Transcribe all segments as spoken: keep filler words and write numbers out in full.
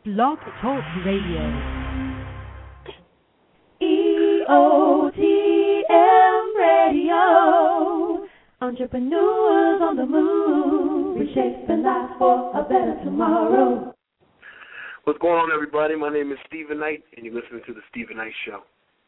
Blog Talk Radio. E O T M Radio. Entrepreneurs on the move, reshaping life for a better tomorrow. What's going on, everybody? My name is Stephen Knight, and you're listening to The Stephen Knight Show.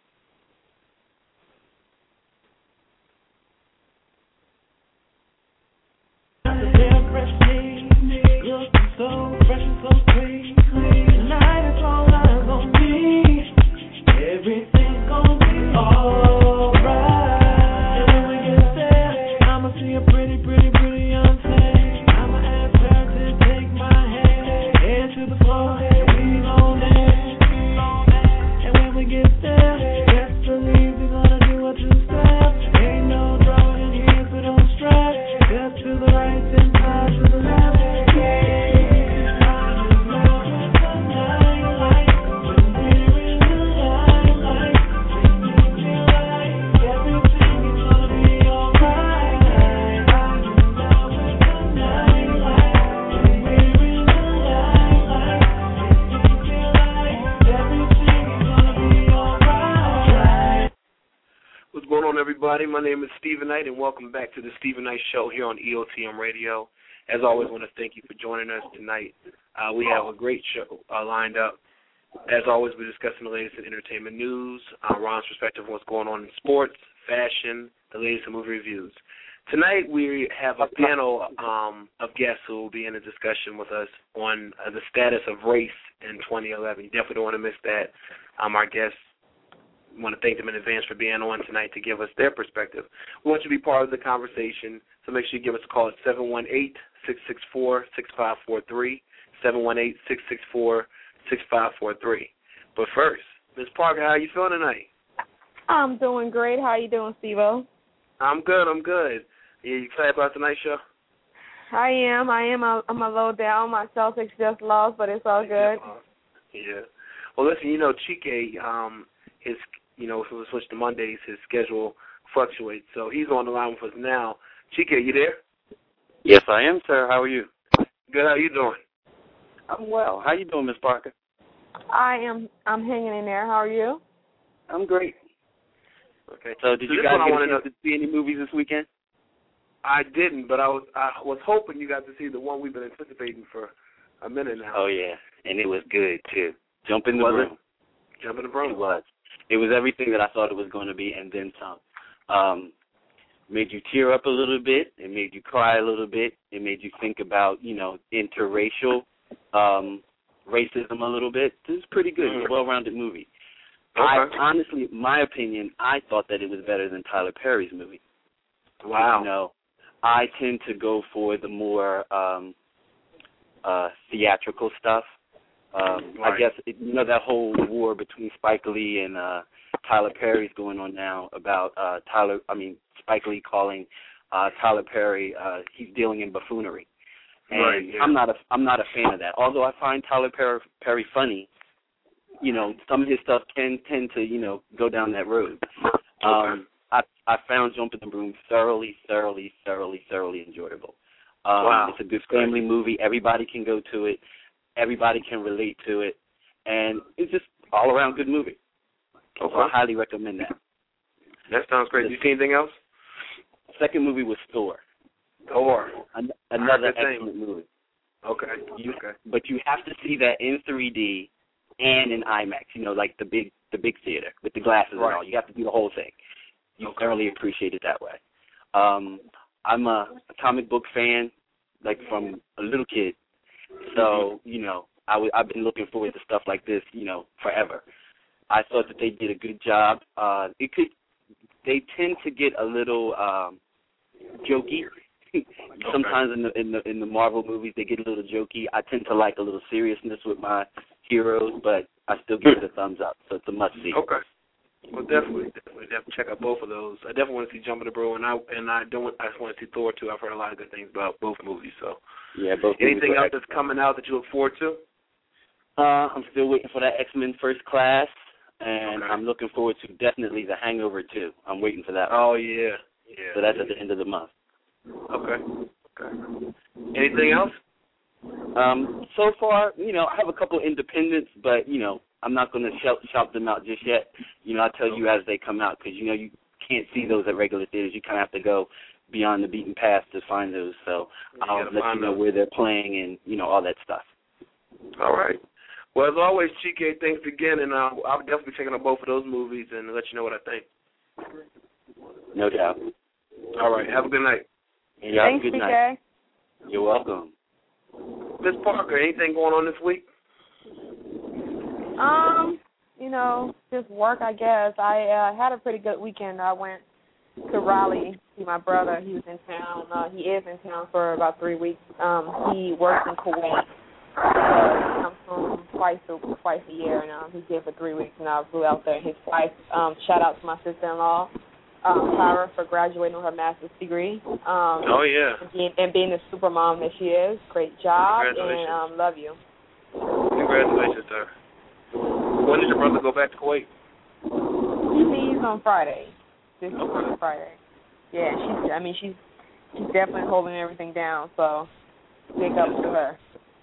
So fresh and so clean, tonight it's all eyes on me. Everything's gonna be alright. And when we get there, I'ma see a pretty, pretty, pretty young thing. I'ma ask her to take my hand, head to the floor, we gon' dance. And when we get there, best believe we're gonna do a two-step. Ain't no drama in here, so don't stress. Step to the right, then side to the left. What's going on, everybody? My name is Stephen Knight, and welcome back to the Stephen Knight Show here on E O T M Radio. As always, I want to thank you for joining us tonight. Uh, we have a great show uh, lined up. As always, we're discussing the latest in entertainment news, uh, Ron's perspective on what's going on in sports, fashion, the latest in movie reviews. Tonight, we have a panel um, of guests who will be in a discussion with us on uh, the status of race in twenty eleven. You definitely don't want to miss that. Um, our guests, I want to thank them in advance for being on tonight to give us their perspective. We want you to be part of the conversation, so make sure you give us a call at seven one eight, six six four, six five four three, seven one eight, six six four, six five four three. But first, Miz Parker, how are you feeling tonight? I'm doing great. How you doing, Steve-O? I'm good, I'm good. You excited about tonight's show? I am. I am. I'm a little down. My Celtics just lost, but it's all good. Yeah. Well, listen, you know, Chike, um, his, you know, if we switch to Mondays, his schedule fluctuates. So he's on the line with us now. Chike, you there? Yes, I am, sir. How are you? Good. How you doing? I'm well. How you doing, Miss Parker? I am. I'm hanging in there. How are you? I'm great. Okay. So did so you guys get a to chance to see any movies this weekend? I didn't, but I was I was hoping you got to see the one we've been anticipating for a minute now. Oh, yeah, and it was good, too. Jump in the was room. It? Jump in the room. It was. It was everything that I thought it was going to be and then some. Um, made you tear up a little bit. It made you cry a little bit. It made you think about, you know, interracial um, racism a little bit. It was pretty good. It was a well-rounded movie. Okay. I honestly, my opinion, I thought that it was better than Tyler Perry's movie. Wow. You know, I tend to go for the more um, uh, theatrical stuff. Um, right. I guess, it, you know, that whole war between Spike Lee and uh, Tyler Perry's going on now about uh, Tyler, I mean, Spike Lee calling uh, Tyler Perry, uh, he's dealing in buffoonery. And right, yeah. I'm not a, I'm not a fan of that. Although I find Tyler Perry, Perry funny, you know, some of his stuff can tend to, you know, go down that road. Um, I, I found Jump in the Room thoroughly, thoroughly, thoroughly, thoroughly enjoyable. Um, wow. It's a good family movie. Everybody can go to it. Everybody can relate to it. And it's just all-around good movie. Okay. So I highly recommend that. That sounds great. Did you see anything else? Second movie was Thor. Thor. An- another thing. excellent movie. Okay. You, okay. But you have to see that in three D and in IMAX, you know, like the big the big theater with the glasses right. and all. You have to do the whole thing. You okay. thoroughly appreciate it that way. Um, I'm a, a comic book fan, like from a little kid. So, mm-hmm. you know, I w- I've been looking forward to stuff like this, you know, forever. I thought that they did a good job. Uh, it could, they tend to get a little um, jokey. Sometimes in the in the in the Marvel movies they get a little jokey. I tend to like a little seriousness with my heroes, but I still give it a thumbs up. So it's a must see. Okay. Well, definitely, definitely, definitely check out both of those. I definitely want to see Jump in the Bro, and I and I don't. I just want to see Thor too. I've heard a lot of good things about both movies. So, yeah, both. Anything else that's coming out that you look forward to? Uh, I'm still waiting for that X-Men First Class, and okay. I'm looking forward to definitely The Hangover too. I'm waiting for that. Oh yeah, yeah. So that's yeah. at the end of the month. Okay. Okay. Anything else? Um, so far, you know, I have a couple independents, but, you know, I'm not going to shout, shout them out just yet. You know, I'll tell you as they come out because, you know, you can't see those at regular theaters. You kind of have to go beyond the beaten path to find those. So I'll let you know where they're playing and, you know, all that stuff. All right. Well, as always, Chike, thanks again, and uh, I'll definitely be checking out both of those movies and let you know what I think. No doubt. All right. Have a good night. Yeah, Thanks, good Chike. night. You're welcome. Miss Parker, anything going on this week? Um, you know, just work, I guess. I uh, had a pretty good weekend. I went to Raleigh to see my brother. He was in town. Uh, he is in town for about three weeks. Um, he works in Kuwait. Uh, he comes home twice a, twice a year, and um, he's here for three weeks, and I flew out there. His wife, um, shout out to my sister-in-law, um, Tyra, for graduating with her master's degree. Um, oh, yeah. And being, and being the super mom that she is. Great job, Congratulations. and um, love you. Congratulations, sir. When did your brother go back to Kuwait? He leaves on Friday. This Okay. coming Friday. Yeah, she's. I mean, she's she's definitely holding everything down. So big up to her.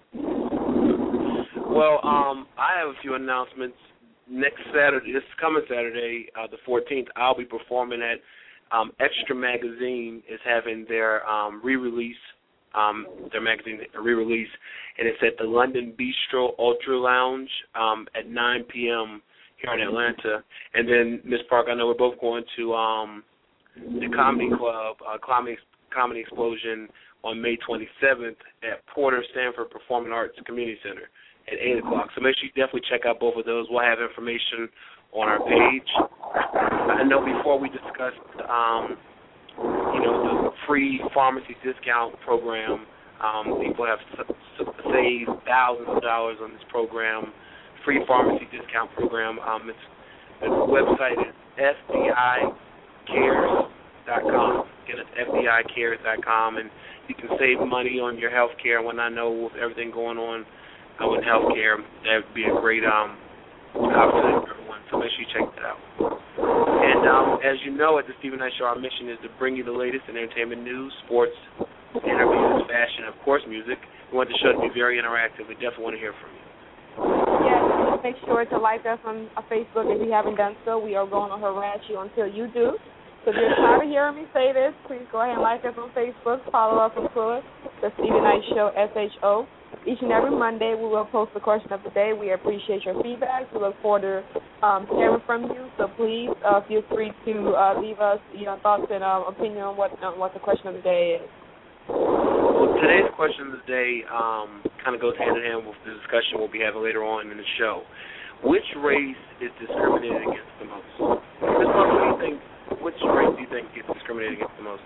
Well, um, I have a few announcements. Next Saturday, this coming Saturday, uh, the fourteenth, I'll be performing at um, Extra Magazine is having their um, re-release, um, their magazine re-release, and it's at the London Bistro Ultra Lounge um, at nine p.m. here in Atlanta. And then, Miss Park, I know we're both going to um, the Comedy Club, uh, Comedy, Comedy Explosion on May twenty-seventh at Porter Stanford Performing Arts Community Center at eight o'clock. So make sure you definitely check out both of those. We'll have information on our page. I know before we discussed, um, you know, the free pharmacy discount program, um, people have saved thousands of dollars on this program, free pharmacy discount program. Um, it's, the website is F D I cares dot com. Again, it's F D I cares dot com, and you can save money on your health care. When I know with everything going on uh, with health care, that would be a great um, opportunity for everyone. So make sure you check that out. And um, as you know, at the Stephen Knight Show, our mission is to bring you the latest in entertainment news, sports, interviews, fashion, and, of course, music. We want the show to be very interactive. We definitely want to hear from you. Yes, make sure to like us on Facebook if you haven't done so. We are going to harass you until you do. So if you're tired of hearing me say this, please go ahead and like us on Facebook. Follow us on Twitter, The Stephen Knight Show, S H O. Each and every Monday, we will post the question of the day. We appreciate your feedback. We look forward to um, hearing from you. So please uh, feel free to uh, leave us your thoughts and uh, opinion on what on what the question of the day is. Well, today's question of the day um, kind of goes hand in hand with the discussion we'll be having later on in the show. Which race is discriminated against the most? Miz Parker, what do you think? Which race do you think gets discriminated against the most?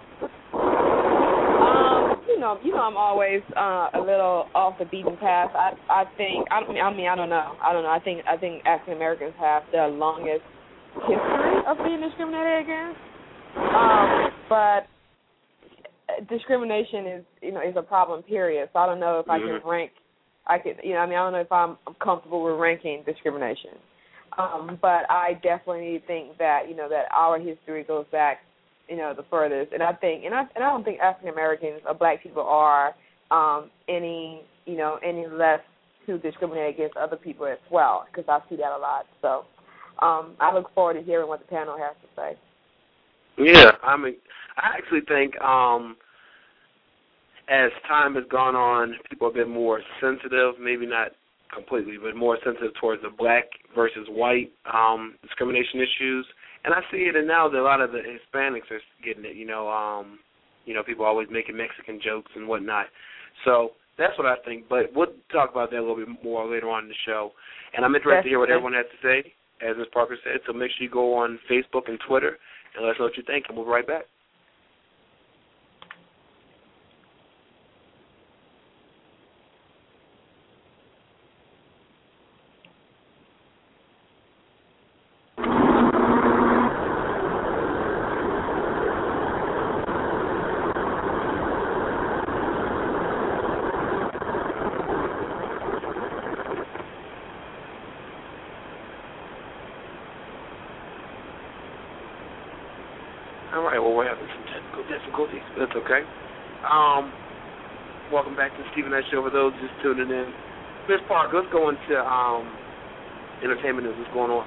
Um, you know, you know, I'm always uh, a little off the beaten path. I, I think, I mean, I mean, I don't know, I don't know. I think, I think African Americans have the longest history of being discriminated against. Um, but discrimination is, you know, is a problem. Period. So I don't know if I can rank. I could, you know, I mean, I don't know if I'm comfortable with ranking discrimination. Um, but I definitely think that, you know, that our history goes back, you know, the furthest. And I think, and I, and I don't think African Americans or black people are um, any, you know, any less to discriminate against other people as well, because I see that a lot. So um, I look forward to hearing what the panel has to say. Yeah, I mean, I actually think um, as time has gone on, people have been more sensitive, maybe not completely, but more sensitive towards the black versus white um, discrimination issues. And I see it, and now that a lot of the Hispanics are getting it. You know, um, you know, people always making Mexican jokes and whatnot. So that's what I think. But we'll talk about that a little bit more later on in the show. And I'm interested That's to hear what good. everyone has to say, as Miz Parker said. So make sure you go on Facebook and Twitter and let us know what you think, and we'll be right back. All right, well, we're having some technical difficulties, but that's okay. Um, Welcome back to the Stephen Knight Show. For those just tuning in, Miss Park, let's go into um, entertainment news. What's going on?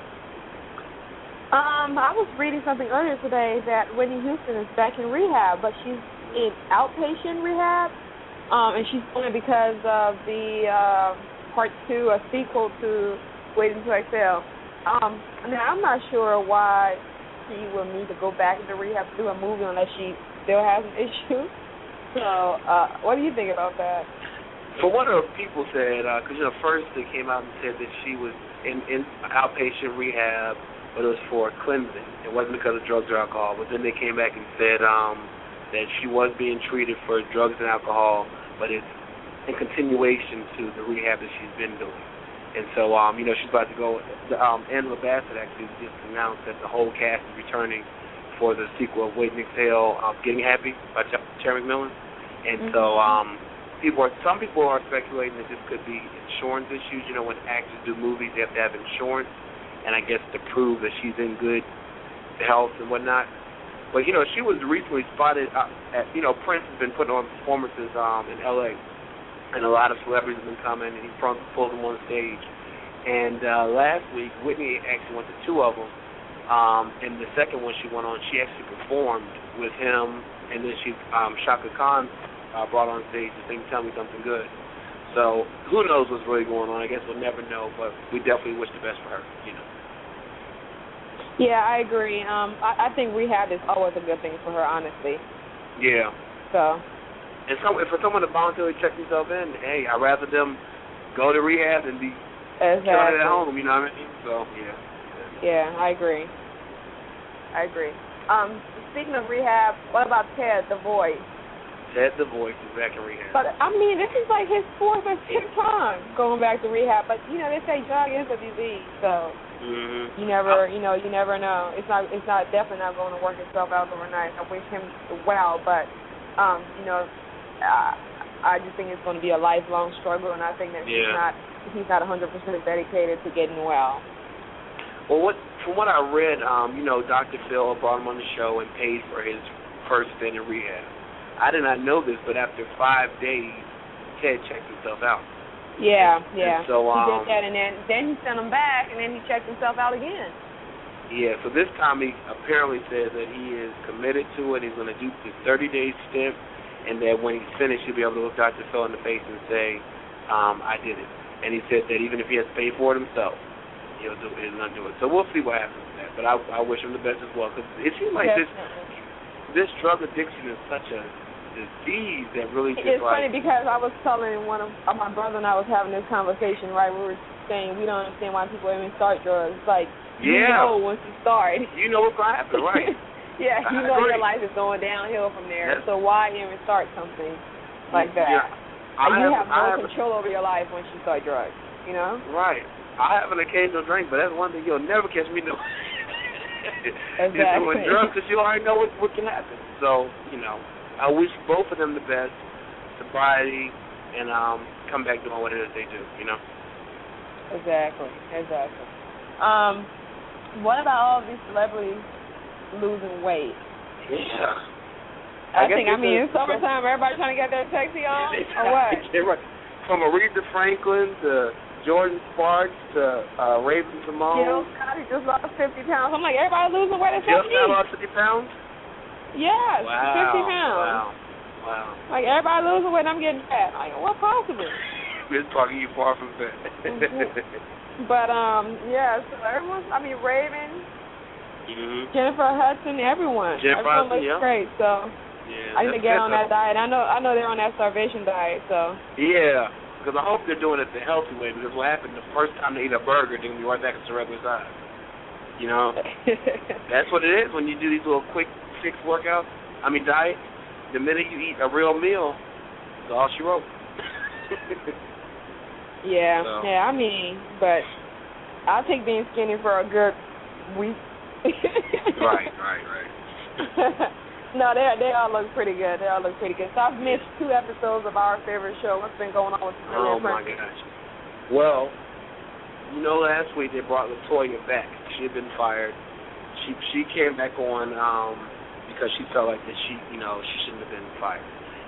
Um, I was reading something earlier today that Whitney Houston is back in rehab, but she's in outpatient rehab, um, and she's doing it because of the uh, part two, a sequel to Waiting to Exhale. Um, now, I'm not sure why she will need to go back into rehab to do a movie unless she still has an issue. So, uh, what do you think about that? For what her people said, because, uh, you know, first they came out and said that she was in, in outpatient rehab, but it was for cleansing. It wasn't because of drugs or alcohol. But then they came back and said um, that she was being treated for drugs and alcohol, but it's in continuation to the rehab that she's been doing. And so, um, you know, she's about to go. Um, Angela Bassett actually just announced that the whole cast is returning for the sequel of Waiting to Exhale, um, Getting Happy by Terry McMillan. And mm-hmm. so, um, people are, some people are speculating that this could be insurance issues. You know, when actors do movies, they have to have insurance, and I guess to prove that she's in good health and whatnot. But, you know, she was recently spotted uh, at, you know, Prince has been putting on performances um, in L A, and a lot of celebrities have been coming, and he pulled them on stage. And uh, last week, Whitney actually went to two of them, um, and the second one she went on, she actually performed with him, and then she, um, Shaka Khan, uh, brought on stage to sing Tell Me Something Good. So who knows what's really going on? I guess we'll never know, but we definitely wish the best for her, you know. Yeah, I agree. Um, I, I think rehab is always a good thing for her, honestly. Yeah. So. And so, for someone to voluntarily check themselves in, hey, I'd rather them go to rehab than be exactly. killing it at home, you know what I mean? So, yeah. Yeah, I agree. I agree. Um, speaking of rehab, what about Ted, the voice? Ted, the voice, is back in rehab. But, I mean, this is like his fourth or fifth time going back to rehab. But, you know, they say drug is a disease, so mm-hmm. you never, you know, you never know. It's not, it's not definitely not going to work itself out overnight. I wish him well, but, um, you know, I, I just think it's going to be a lifelong struggle, and I think that yeah. he's not, he's not one hundred percent dedicated to getting well. Well, what from what I read, um, you know, Doctor Phil brought him on the show and paid for his first stint in rehab. I did not know this, but after five days, Ted checked himself out. Yeah, and, yeah. And so, um, he did that, and then, then he sent him back, and then he checked himself out again. Yeah, so this time he apparently says that he is committed to it. He's going to do this thirty-day stint, and that when he's finished, he'll be able to look Doctor Phil in the face and say, um, I did it. And he said that even if he has to pay for it himself, he'll do it. He's going to do it. So we'll see what happens with that. But I, I wish him the best as well, because it seems like this this drug addiction is such a disease that really just it's like... funny because I was telling one of uh, my brother and I was having this conversation, right? We were saying we don't understand why people even start drugs. Like, you yeah. know once you start. You know what's going to happen, right? yeah, you I know agree. your life is going downhill from there. Yes. So why even start something like that? Yeah. And you have, have no have, control over your life once you start drugs, you know? Right. I have an occasional drink, but that's one thing you'll never catch me doing. Exactly. You're doing drugs because you already know what, what can happen. So, you know, I wish both of them the best, sobriety, and um, come back doing what it is they do, you know? Exactly, exactly. Um, what about all of these celebrities losing weight? Yeah. I, I think, I mean, it's summertime, everybody trying to get their sexy on, or what? Right. From Aretha Franklin to Jordan Sparks to uh, Raven Simone. Jill Scott, he just lost fifty pounds. I'm like, everybody losing weight except Jill me. Scott lost fifty pounds? Yes, wow. fifty pounds. Wow. Wow. Like, everybody losing weight, I'm getting fat. Like, what possible? We're talking you far from that. mm-hmm. But, um, yeah, so everyone's, I mean, Raven, mm-hmm. Jennifer Hudson, everyone. Jennifer everyone Hudson, looks yeah. great, so yeah, I need to get on that diet. I know I know they're on that starvation diet, so. Yeah, because I hope they're doing it the healthy way, because what happened the first time they eat a burger, they're going to be right back to the regular size. You know? That's what it is when you do these little quick fix workouts. I mean, diet. The minute you eat a real meal, that's all she wrote. yeah, so. yeah, I mean, but I'll take being skinny for a good week. right, right, right. No, they they all look pretty good. They all look pretty good. So I've missed two episodes of our favorite show. What's been going on with Oh, my gosh. Well, you know, last week they brought LaToya back. She had been fired. She she came back on um, because she felt like that she, you know, she shouldn't have been fired.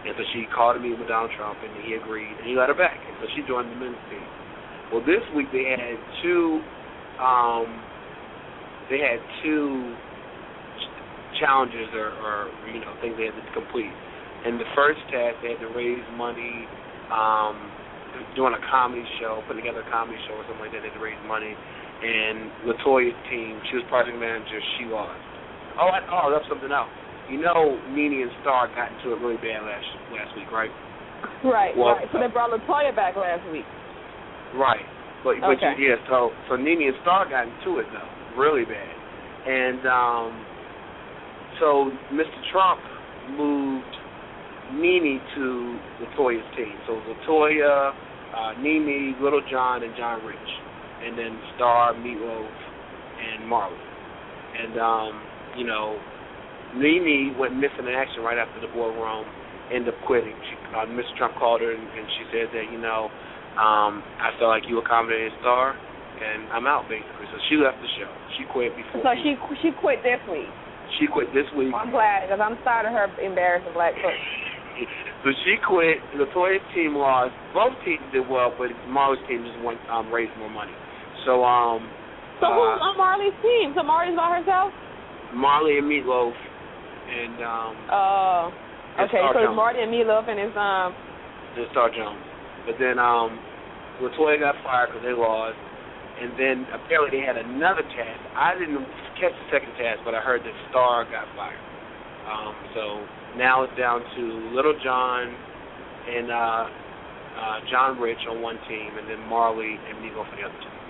And so she called a meeting with Donald Trump, and he agreed, and he let her back. And so she joined the men's team. Well, this week they had two, um, they had two ch- challenges or, or, you know, things they had to complete. In the first task, they had to raise money, um, doing a comedy show, putting together a comedy show or something like that. They had to raise money. And LaToya's team, she was project manager, she lost. Oh, I, oh, that's something else. You know, Nene and Star got into it really bad last last week, right? Right, well, right. So they brought LaToya back last week. Right. But, but okay. yeah, so so Nene and Star got into it though, really bad. And um, so Mister Trump moved Nene to LaToya's team. So LaToya, uh, Nene, Little John, and John Rich, and then Star, Meatloaf, and Marley. And um, you know, Nene went missing in action right after the boardroom, ended up quitting. She, uh, Mister Trump called her and, and she said that, you know, um, I felt like you accommodated Star, and I'm out, basically. So she left the show. She quit before. So she she quit this week. She quit this week. I'm glad, because I'm tired of her embarrassing black folks. So she quit. LaToya's team lost. Both teams did well, but Marley's team just went um, raised more money. So um. So uh, who's on Marley's team? So Marley's by herself? Marley and Meatloaf. And um Oh, uh, okay. So it's Marty and Meatloaf and it's um. And Star Jones, but then um, LaToya got fired because they lost, and then apparently they had another task. I didn't catch the second task, but I heard that Star got fired. Um, so now it's down to Little John and uh, uh, John Rich on one team, and then Marley and Meatloaf on the other team.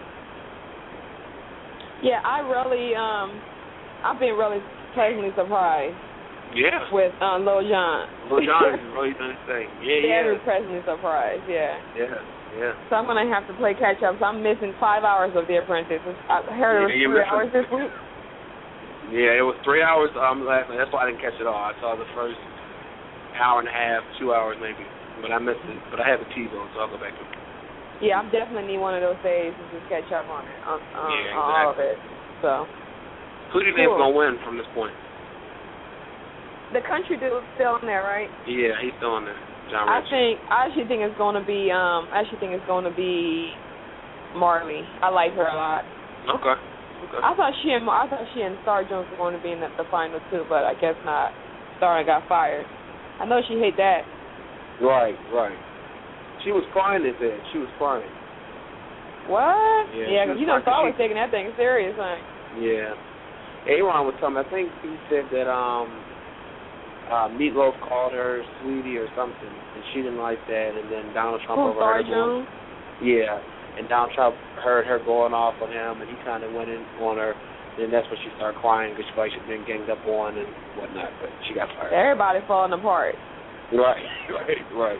Yeah, I really um, I've been really pleasantly surprised. Yeah. With um, Lil Jon. Lil Jon is really done his thing. Yeah, yeah. Very pleasantly surprised, yeah. Yeah, yeah. So I'm going to have to play catch-up. So I'm missing five hours of The Apprentice. I heard it was yeah, three hours this week. Yeah, it was three hours um, last night. That's why I didn't catch it all. I saw the first hour and a half, two hours maybe. But I missed it. But I have a T-Bone, so I'll go back to it. Yeah, I definitely need one of those days to just catch up on it, on, on, yeah, exactly. on all of it. So. Who do you think is going to win from this point? The country dude's still in there, right? Yeah, he's still in there. John I Rich. think I actually think it's going to be um I actually think it's going to be Marley. I like her a lot. Okay. Okay. I thought she and I thought she and Star Jones were going to be in the, the final too, but I guess not. Star got fired. I know she hate that. Right, right. She was crying at that. She was crying. What? Yeah, yeah you know Star was taking that thing serious, huh? Yeah. Aaron was telling me, I think he said that um Uh, Meatloaf called her sweetie or something, and she didn't like that. And then Donald Trump oh, overheard her. June? Yeah, and Donald Trump heard her going off on him, and he kind of went in on her. Then that's when she started crying because she felt like she'd been ganged up on and whatnot. But she got fired. Everybody falling apart. Right, right, right.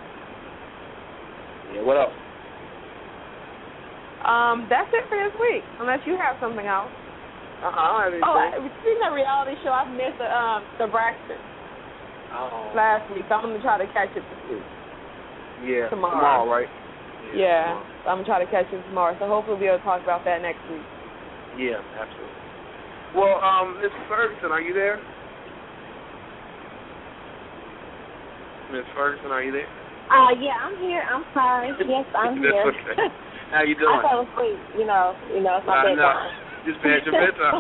Yeah. What else? Um, that's it for this week. Unless you have something else. Uh-huh, I don't have anything. Oh, speaking of reality show, I've missed the um the Braxton oh. last week. So I'm gonna try to catch it this week. Yeah, tomorrow. Tomorrow, right? Yeah, yeah. So I'm gonna try to catch it tomorrow. So hopefully we'll be able to talk about that next week. Yeah, absolutely. Well, um, Miss Ferguson, are you there? Miss Ferguson, are you there? Uh, yeah, I'm here. I'm sorry. Yes, I'm That's here. Okay. How you doing? I fell asleep. You know, you know, it's my I know. bedtime. Just past your bedtime.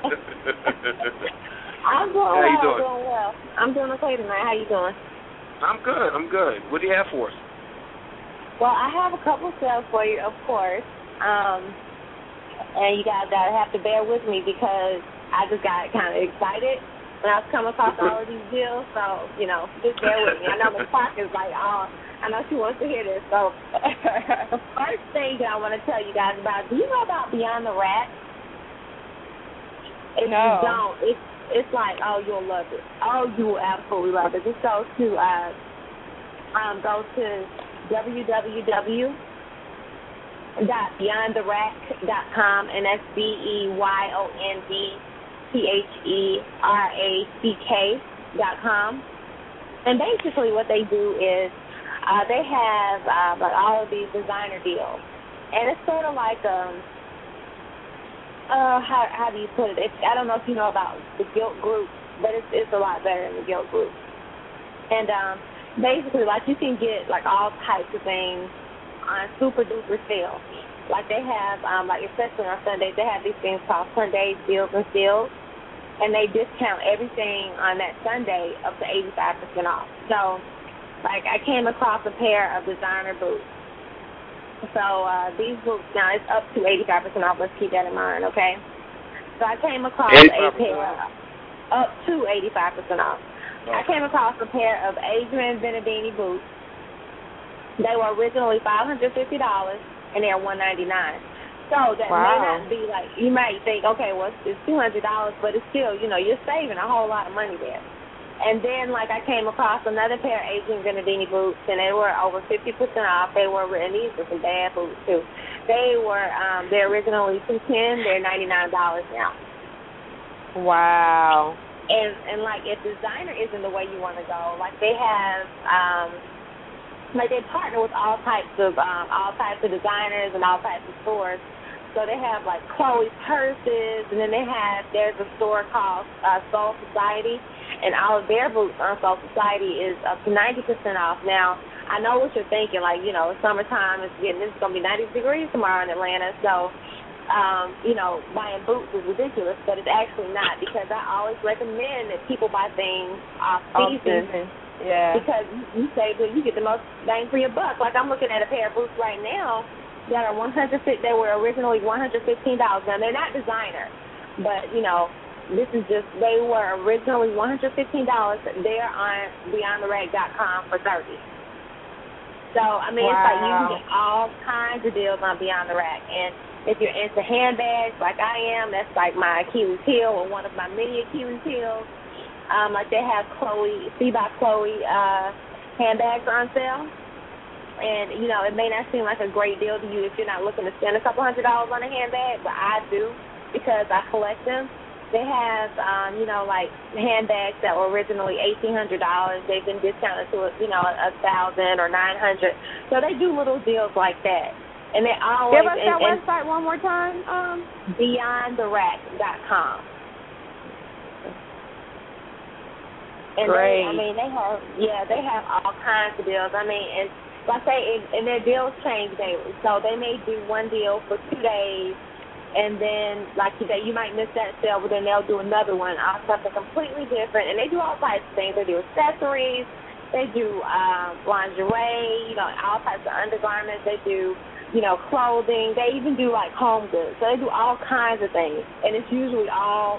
I'm doing How well. you doing? I'm doing well. I'm doing okay tonight. How you doing? I'm good. I'm good. What do you have for us? Well, I have a couple sales for you, of course. Um, and you guys gotta have to bear with me because I just got kind of excited when I was coming across all of these deals. So, you know, just bear with me. I know the clock is like, oh, I know she wants to hear this. So, the first thing that I want to tell you guys about, do you know about Beyond the Rack? If no. you don't, it's it's like, oh, you'll love it. Oh, you will absolutely love it. Just go to uh, um, go to w w w dot beyond the rack dot com, and that's B E Y O N D T H E R A C K dot com. And basically, what they do is uh, they have uh, like all of these designer deals, and it's sort of like um. Uh, how how do you put it? It's, I don't know if you know about the Gilt Group, but it's it's a lot better than the Gilt Group. And um, basically, like, you can get, like, all types of things on super-duper sale. Like, they have, um, like, especially on Sundays, they have these things called Sunday deals and steals, and they discount everything on that Sunday up to eighty-five percent off. So, like, I came across a pair of designer boots. So, uh, these boots, now, it's up to eighty-five percent off. Let's keep that in mind, okay? So, I came across a pair up to eighty-five percent off. I came across a pair of Adrian Benedini boots. They were originally five hundred fifty dollars, and they're one ninety-nine. So that wow. may not be like, you might think, okay, well, it's two hundred dollars, but it's still, you know, you're saving a whole lot of money there. And then, like, I came across another pair of Adrian Benedini boots, and they were over fifty percent off. They were, and these were some bad boots, too. They were, um, they're originally two hundred ten dollars. They're ninety-nine dollars now. Wow. And, and like, if designer isn't the way you want to go, like, they have, um, like, they partner with all types of, um, all types of designers and all types of stores. So they have, like, Chloe's purses, and then they have, there's a store called uh, Soul Society, and all of their boots on Soul Society is up to ninety percent off. Now, I know what you're thinking, like, you know, it's summertime, it's getting, it's going to be ninety degrees tomorrow in Atlanta, so, um, you know, buying boots is ridiculous, but it's actually not, because I always recommend that people buy things off season. Yeah. Because you save, you get the most bang for your buck. Like, I'm looking at a pair of boots right now that are one hundred. They were originally one hundred fifteen dollars. Now, they're not designer, but, you know, this is just, they were originally one hundred fifteen dollars. They're on beyond the rag dot com for thirty dollars. So, I mean, wow. it's like you can get all kinds of deals on Beyond the Rack. And if you're into handbags like I am, that's like my Achilles heel or one of my many Achilles heels. Um, like they have Chloe, See by Chloe uh, handbags on sale. And, you know, it may not seem like a great deal to you if you're not looking to spend a couple hundred dollars on a handbag, but I do because I collect them. They have, um, you know, like handbags that were originally eighteen hundred dollars. They've been discounted to, you know, a thousand or nine hundred. So they do little deals like that. And they always... Give us that and, website one more time. Um, beyond the rack dot com. And Great. They, I mean, they have, yeah, they have all kinds of deals. I mean, and like I say, and, and their deals change daily. So they may do one deal for two days, and then, like today, you might miss that sale, but then they'll do another one on something completely different. And they do all types of things. They do accessories. They do um, lingerie, you know, all types of undergarments. They do, you know, clothing. They even do, like, home goods. So they do all kinds of things. And it's usually all,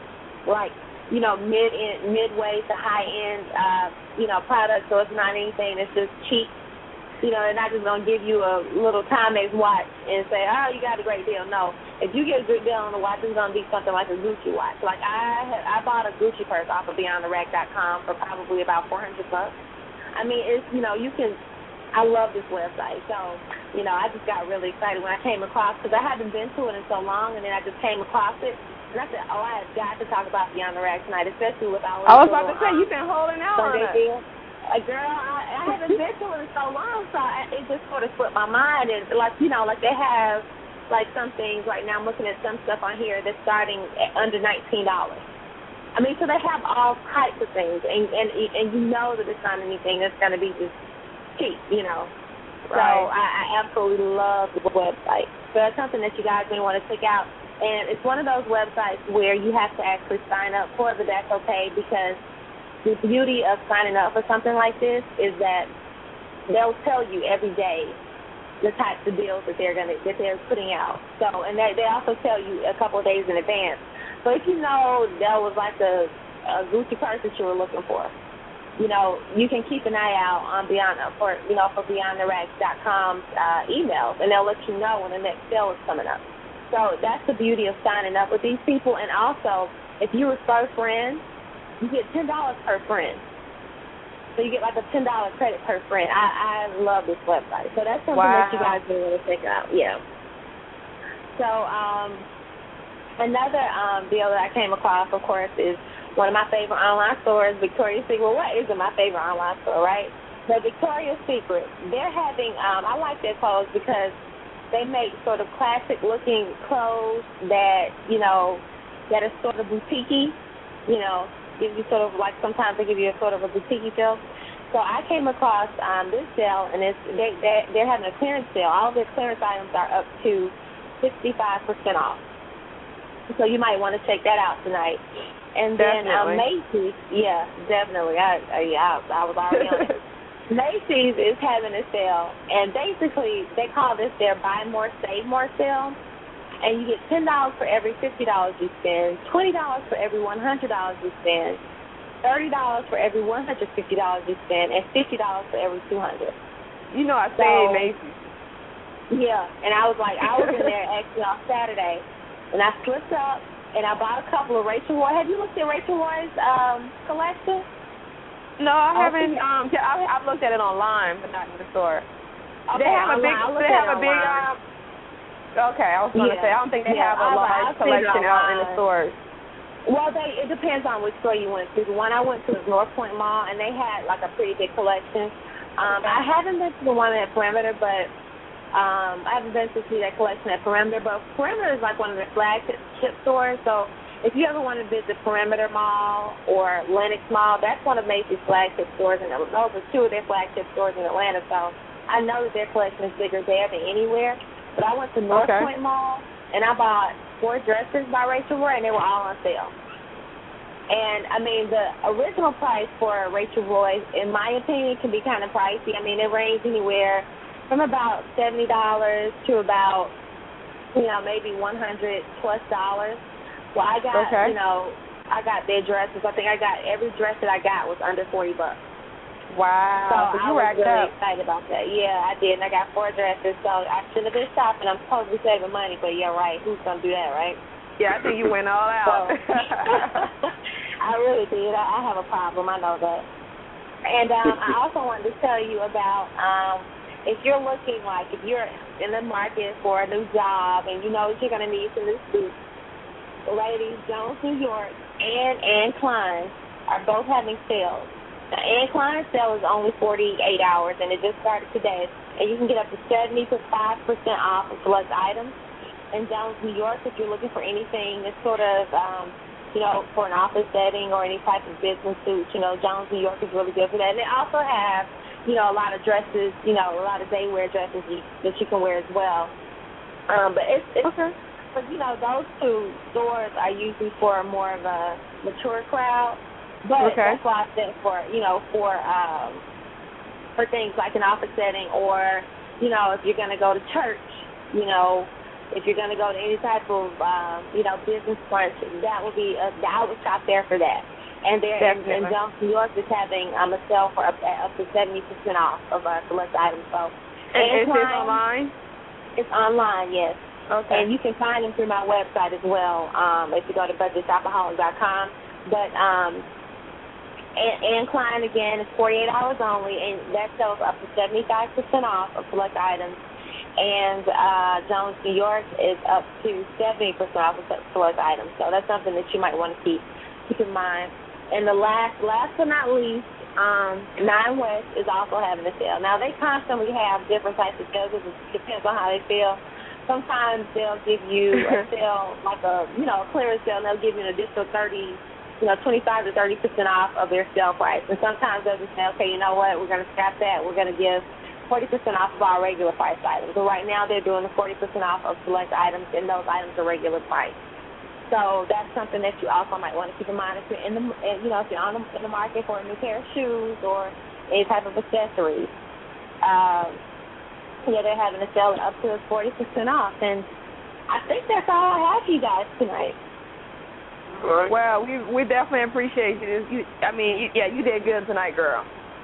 like, you know, mid in, midway to high end, uh, you know, products. So it's not anything that's just cheap. You know, they're not just gonna give you a little Timex watch and say, oh, you got a great deal. No, if you get a good deal on the watch, it's gonna be something like a Gucci watch. Like I, had, I bought a Gucci purse off of beyond the rack dot com for probably about four hundred bucks. I mean, it's, you know, you can. I love this website. So, you know, I just got really excited when I came across, because I haven't been to it in so long, and then I just came across it. And I said, oh, I have got to talk about Beyond the Rack tonight, especially with our I was about to say, you've been holding out on Sunday it. deal. Uh, girl, I, I haven't been to it in so long, so I, it just sort of slipped my mind. And, like, you know, like they have, like, some things right now. I'm looking at some stuff on here that's starting at under nineteen dollars. I mean, so they have all types of things, and, and, and you know that it's not anything that's going to be just cheap, you know. Right. So I, I absolutely love the website. So that's something that you guys may want to check out. And it's one of those websites where you have to actually sign up for, but that's okay, because the beauty of signing up for something like this is that they'll tell you every day the types of deals that they're gonna that they're putting out. So, and they they also tell you a couple of days in advance. So if you know there was like a, a Gucci purse that you were looking for, you know, you can keep an eye out on Beyond for you know for beyond the rack dot com uh, emails, and they'll let you know when the next sale is coming up. So that's the beauty of signing up with these people. And also, if you refer friends, you get ten dollars per friend. So you get like a ten dollars credit per friend. I, I love this website. So that's something wow. that you guys really want to check out. Yeah. So um, another um, deal that I came across, of course, is one of my favorite online stores, Victoria's Secret. Well, what isn't my favorite online store, right? But Victoria's Secret, they're having, um, I like their clothes because they make sort of classic-looking clothes that, you know, that are sort of boutique-y, you know, give you sort of like sometimes they give you a sort of a boutique feel. So I came across um, this sale, and it's they, they they're having a clearance sale. All of their clearance items are up to sixty-five percent off. So you might want to check that out tonight. And then um, Macy's, yeah, definitely. I, I yeah, I, I was already on it. Macy's is having a sale, and basically they call this their buy more, save more sale. And you get ten dollars for every fifty dollars you spend, twenty dollars for every one hundred dollars you spend, thirty dollars for every one hundred fifty dollars you spend, and fifty dollars for every two hundred dollars. You know I say so, Macy's. Yeah, and I was like, I was in there actually on Saturday, and I slipped up, and I bought a couple of Rachel Roy. Have you looked at Rachel Roy's um, collection? No, I haven't. Um, I, I've looked at it online, but not in the store. Okay, they have a big. They have a big. Um, okay, I was going to yeah. say I don't think they yeah, have a I, large I collection out in the stores. Well, they it depends on which store you went to. The one I went to was North Point Mall, and they had like a pretty big collection. Um, I haven't been to the one at Perimeter, but um, I haven't been to see that collection at Perimeter. But Perimeter is like one of their flagship stores, so. If you ever want to visit Perimeter Mall or Lenox Mall, that's one of Macy's flagship stores, and those are two of their flagship stores in Atlanta. So I know that their collection is bigger there than anywhere. But I went to North okay. Point Mall, and I bought four dresses by Rachel Roy, and they were all on sale. And, I mean, the original price for Rachel Roy, in my opinion, can be kind of pricey. I mean, it ranges anywhere from about seventy dollars to about, you know, maybe one hundred plus dollars. Well, I got, okay. you know, I got their dresses. I think I got every dress that I got was under forty bucks. Wow. So, so I you was racked really up. excited about that. Yeah, I did, and I got four dresses. So I should have been shopping. I'm supposed to be saving money, but yeah, right. Who's going to do that, right? Yeah, I think you went all out. So, I really did. I, I have a problem. I know that. And um, I also wanted to tell you about um, if you're looking like, if you're in the market for a new job and you know you're going to need some new suits, ladies, Jones, New York, and Anne Klein are both having sales. The Anne Klein sale is only forty-eight hours, and it just started today. And you can get up to seventy-five percent off of select items. And Jones, New York, if you're looking for anything that's sort of, um, you know, for an office setting or any type of business suit, you know, Jones, New York is really good for that. And they also have, you know, a lot of dresses, you know, a lot of day-wear dresses you, that you can wear as well. Um, but it's, it's okay. But, you know, those two stores are usually for more of a mature crowd. But okay. that's why I said for, you know, for um, for things like an office setting or, you know, if you're going to go to church, you know, if you're going to go to any type of, um, you know, business brunch, that would be, a, I would shop there for that. And there, and, and Jones, New York is having um, a sale for up, up to seventy percent off of uh, select items. So, and is it online? It's online, yes. Okay. And you can find them through my website as well, um, if you go to budget shopaholic dot com. But um, Anne Klein, again, is forty-eight hours only, and that sells up to seventy-five percent off of select items. And uh, Jones, New York is up to seventy percent off of select items. So that's something that you might want to keep, keep in mind. And the last, last but not least, um, Nine West is also having a sale. Now, they constantly have different types of sales. It depends on how they feel. Sometimes they'll give you a sale, like a, you know, a clearance sale, and they'll give you an additional thirty, you know, twenty-five to thirty percent off of their sale price. And sometimes they'll just say, okay, you know what, we're going to scrap that. We're going to give forty percent off of our regular price items. So right now they're doing the forty percent off of select items, and those items are regular price. So that's something that you also might want to keep in mind if you're in the, you know, if you're on the, in the market for a new pair of shoes or any type of accessories. Um, Yeah, they're having a sale up to forty percent off, and I think that's all I have for you guys tonight. All right. Well, we we definitely appreciate you. you I mean, you, yeah, you did good tonight, girl.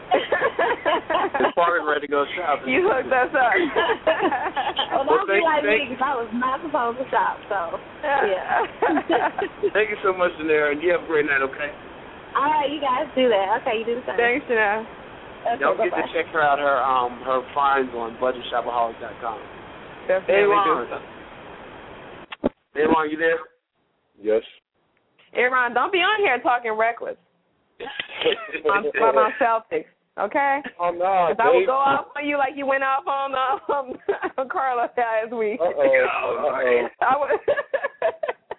This party's ready to go shopping. You hooked us up. Well, don't be like me, because I was not supposed to shop, so, yeah. Thank you so much, Janera, and you have a great night, okay? All right, you guys do that. Okay, you do the same. Thanks, Janera. Okay, Don't bye-bye. forget to check her out, her um her finds on budget shopaholic dot com. Definitely Hey, Ron. do. Hey, Ron, you there? Yes. Hey, Ron, don't be on here talking reckless I'm, about my Celtics, okay? Oh, no. Because I will go off on you like you went off on, um, on Carla last week. Uh-oh. Uh-oh. I would,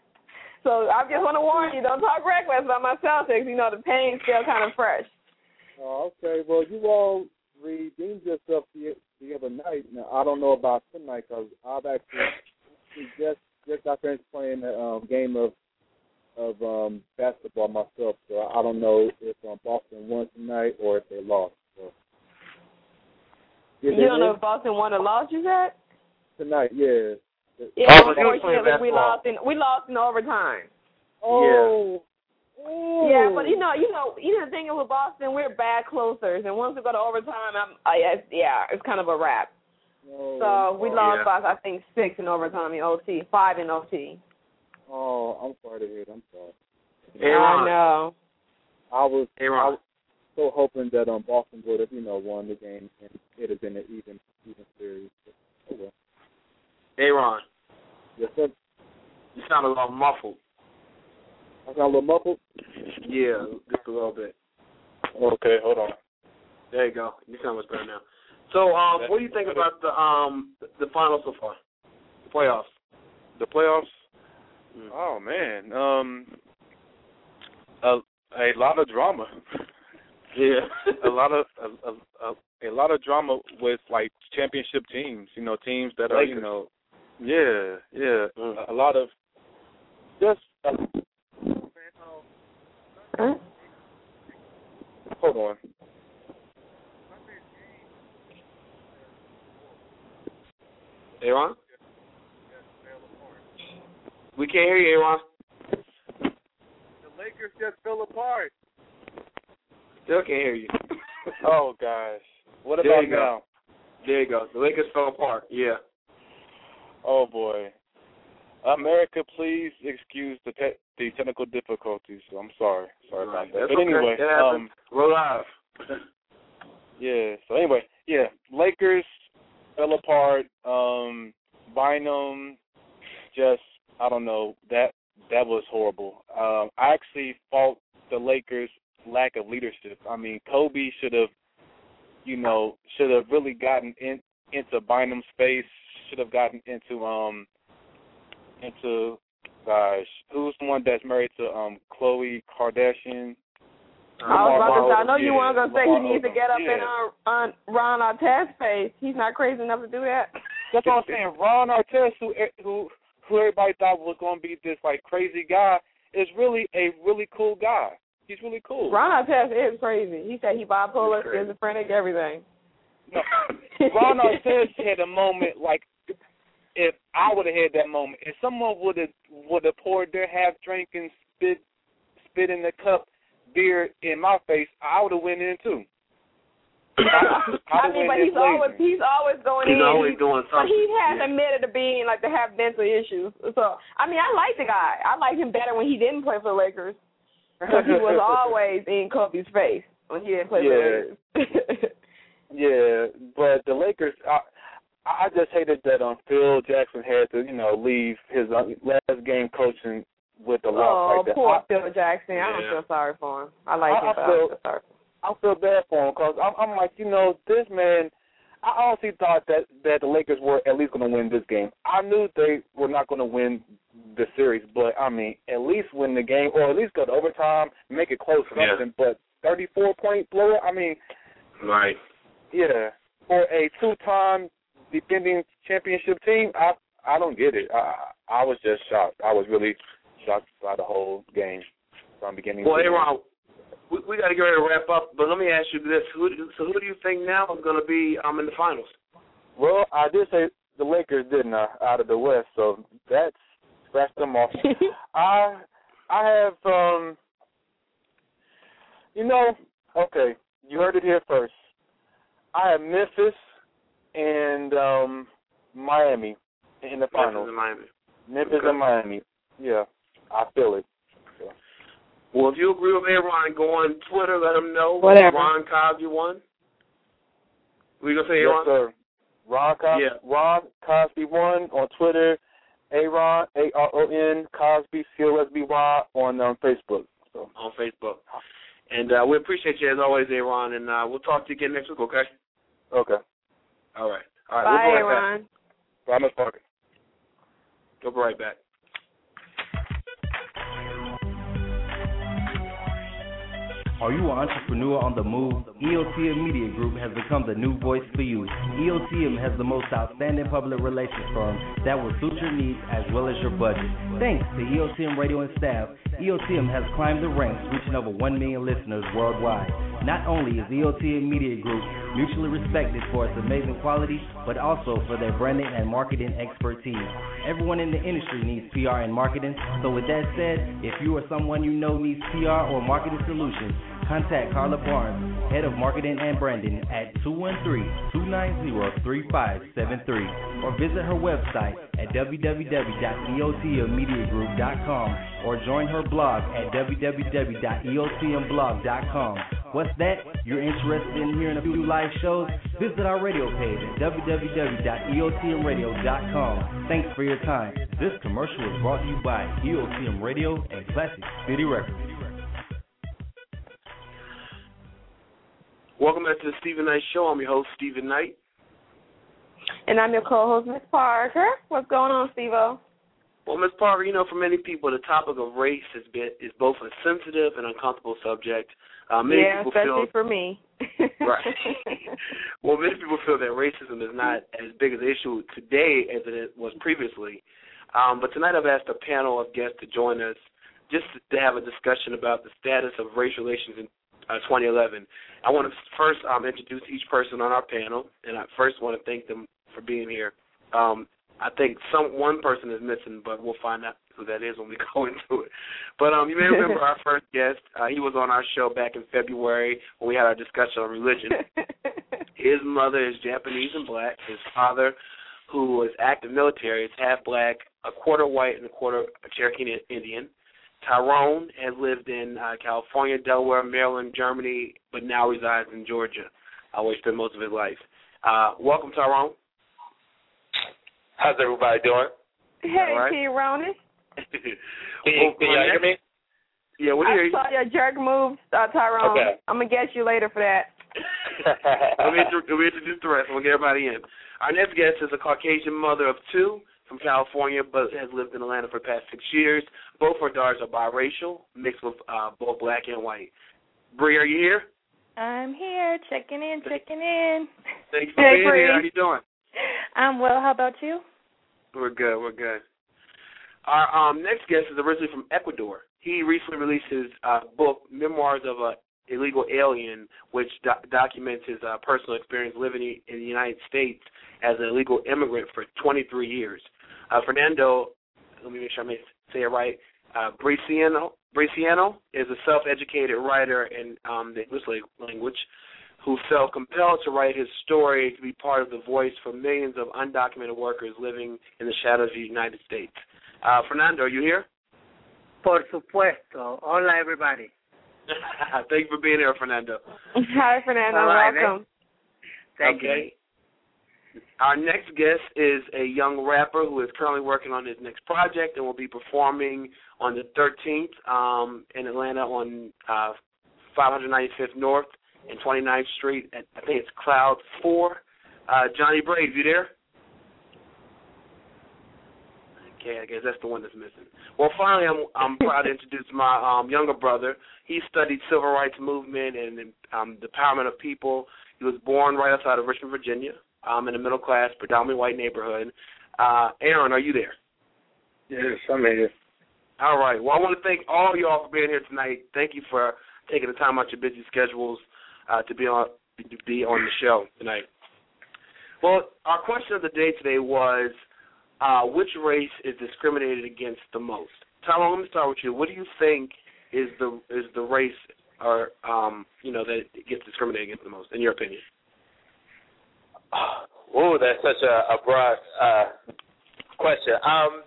so I just want to warn you, don't talk reckless about my Celtics. You know, the pain's still kind of fresh. Oh, okay. Well, you all redeemed yourself the, the other night. Now, I don't know about tonight because I've actually just just got finished playing a um, game of of um, basketball myself. So I don't know if um, Boston won tonight or if they lost. So. You don't know if Boston won or lost, you said? Tonight, yeah. Yeah, Oh, unfortunately, we lost in we lost in overtime. Oh. Yeah. Yeah, but you know, you know, you know, the thing is with Boston, we're bad closers, and once we go to overtime, I'm, I, it's, yeah, it's kind of a wrap. Oh, so we lost yeah. by I think six in overtime in O T, five in O T. Oh, I'm sorry to hear it. I'm sorry. Hey, Ron. I know. I was, hey, I Ron. was so hoping that um Boston would have, you know, won the game and it had been an even even series. Oh, well. Hey, Ron. Yes, sir. You sound a little muffled. I sound a little muffled? Yeah, just a little bit. Okay, hold on. There you go. You sound much better now. So, um, what do you think about the um the finals so far? The playoffs. The playoffs? Mm. Oh man, um, a a lot of drama. Yeah, a lot of a, a, a, a lot of drama with like championship teams. You know, teams that are Lakers. you know, yeah, yeah. Mm. A, a lot of just. Uh, Huh? Hold on. Aaron? We can't hear you, Aaron. The Lakers just fell apart. Still can't hear you. Oh gosh. What There about you go. now? There you go. The Lakers fell apart. Yeah. Oh boy. America, please excuse the te- the technical difficulties. I'm sorry. Sorry Right. about that. That's But okay. anyway, It happens. um, we're live. yeah. So anyway, yeah, Lakers fell apart. Um, Bynum, just I don't know. That that was horrible. Um, I actually fault the Lakers' lack of leadership. I mean, Kobe should have, you know, should have really gotten in into Bynum's space. Should have gotten into um into gosh, who's the one that's married to um Khloe Kardashian? I was about to say, I know you Yeah, weren't going to say he Lamar needs to Odom. get up Yeah. in on, on Ron Artest's face. He's not crazy enough to do that. That's what I'm saying. Ron Artest, who who who everybody thought was going to be this like crazy guy, is really a really cool guy. He's really cool. Ron Artest is crazy. He said he bipolar, schizophrenic, everything. No, Ron Artest had a moment like if I would have had that moment, if someone would have would have poured their half drink and spit spit in the cup beer in my face, I would have went in too. I, I mean, but he's always he's always going he's in. He's always he, doing something. But he has yeah. admitted to being like to have mental issues. So I mean, I like the guy. I like him better when he didn't play for the Lakers because he was always in Kobe's face when he didn't play yeah. for the Lakers. Yeah, but the Lakers. I, I just hated that um, Phil Jackson had to, you know, leave his uh, last game coaching with a loss oh, like that. poor I, Phil Jackson. I don't yeah. feel sorry for him. I like I, him, I but I feel, don't feel sorry for him. I feel bad for him because I'm, I'm like, you know, this man. I honestly thought that, that the Lakers were at least going to win this game. I knew they were not going to win the series, but, I mean, at least win the game or at least go to overtime, make it close something. Yeah. But thirty-four point blowout, I mean. Right. Yeah. For a two-time defending championship team, I I don't get it. I I was just shocked. I was really shocked by the whole game from beginning well, to end. Well, Aaron, we, we got to get ready to wrap up, but let me ask you this. Who do, so who do you think now is going to be um, in the finals? Well, I did say the Lakers, didn't I, out of the West, so that's scratch them off. I I have, um, you know, okay, you heard it here first. I have Memphis and um, Miami in the finals. Memphis and Miami. Memphis okay. and Miami. Yeah, I feel it. Yeah. Well, if you agree with Aaron, go on Twitter, let him know. Whatever. Ron Cosby won. What you going to say, Yes, Aaron? sir. Ron, Cos- yeah. Ron Cosby won on Twitter. Aaron, A R O N, Cosby, C O S B Y on um, Facebook. So. On Facebook. And uh, we appreciate you as always, Aaron, and uh, we'll talk to you again next week, okay? Okay. All right. All right. Bye, we'll be right Aaron. back. Bye, Miss Parker. We'll be right back. Are you an entrepreneur on the move? E O T M Media Group has become the new voice for you. E O T M has the most outstanding public relations firm that will suit your needs as well as your budget. Thanks to E O T M Radio and staff, E O T M has climbed the ranks, reaching over one million listeners worldwide. Not only is E O T M Media Group mutually respected for its amazing quality, but also for their branding and marketing expertise. Everyone in the industry needs P R and marketing, so with that said, if you or someone you know needs P R or marketing solutions, contact Carla Barnes, Head of Marketing and Branding at two one three, two nine zero, three five seven three, or visit her website at w w w dot e o t m media group dot com or join her blog at w w w dot e o t m blog dot com. What's that? You're interested in hearing a few live shows? Visit our radio page at w w w dot e o t m radio dot com. Thanks for your time. This commercial is brought to you by E O T M Radio and Classic City Records. Welcome back to the Stephen Knight Show. I'm your host, Stephen Knight. And I'm your co-host, Miss Parker. What's going on, Steve-O? Well, Miss Parker, you know, for many people, the topic of race has been is both a sensitive and uncomfortable subject. Uh, many yeah, people especially feel, for me. Right. Well, many people feel that racism is not as big an issue today as it was previously. Um, but tonight I've asked a panel of guests to join us just to have a discussion about the status of race relations in uh, twenty eleven. I want to first um, introduce each person on our panel, and I first want to thank them for being here. Um, I think some one person is missing, but we'll find out who that is when we go into it. But um, you may remember our first guest. Uh, he was on our show back in February when we had our discussion on religion. His mother is Japanese and black. His father, who was active military, is half black, a quarter white, and a quarter Cherokee Indian. Tyrone has lived in uh, California, Delaware, Maryland, Germany, but now resides in Georgia, uh, where he spent most of his life. Uh, welcome, Tyrone. How's everybody doing? Hey, right? Tyrone. Can you, can you hear me? Yeah, we hear you. I saw your jerk moves, uh, Tyrone. Okay. I'm going to get you later for that. Let me introduce the rest. We'll get everybody in. Our next guest is a Caucasian mother of two from California, but has lived in Atlanta for the past six years. Both her daughters are biracial, mixed with uh, both black and white. Bree, are you here? I'm here, checking in, checking in. Thanks for hey, being Bree. here. How you doing? I'm well. How about you? We're good. We're good. Our um, next guest is originally from Ecuador. He recently released his uh, book, Memoirs of an Illegal Alien, which do- documents his uh, personal experience living in the United States as an illegal immigrant for twenty-three years. Uh, Fernando, let me make sure I say it right, uh, Briciano, Briciano is a self-educated writer in um, the English language who felt compelled to write his story to be part of the voice for millions of undocumented workers living in the shadows of the United States. Uh, Fernando, are you here? Por supuesto. Hola, everybody. Thank you for being here, Fernando. Hi, Fernando. Right, Welcome. Thank okay. you. Our next guest is a young rapper who is currently working on his next project and will be performing on the thirteenth um, in Atlanta on uh, five ninety-fifth North and twenty-ninth Street. At, I think it's Cloud four. Uh, Johnny Brave, you there? Okay, I guess that's the one that's missing. Well, finally, I'm I'm proud to introduce my um, younger brother. He studied civil rights movement and um, the empowerment of people. He was born right outside of Richmond, Virginia, um, in a middle-class, predominantly white neighborhood. Uh, Aaron, are you there? Yes, I'm here. All right. Well, I want to thank all of y'all for being here tonight. Thank you for taking the time out your busy schedules uh, to be on to be on the show tonight. Well, our question of the day today was, uh, which race is discriminated against the most? Tyrone, let me start with you. What do you think is the is the race or um, you know that gets discriminated against the most, in your opinion? Oh, that's such a, a broad uh, question. Um,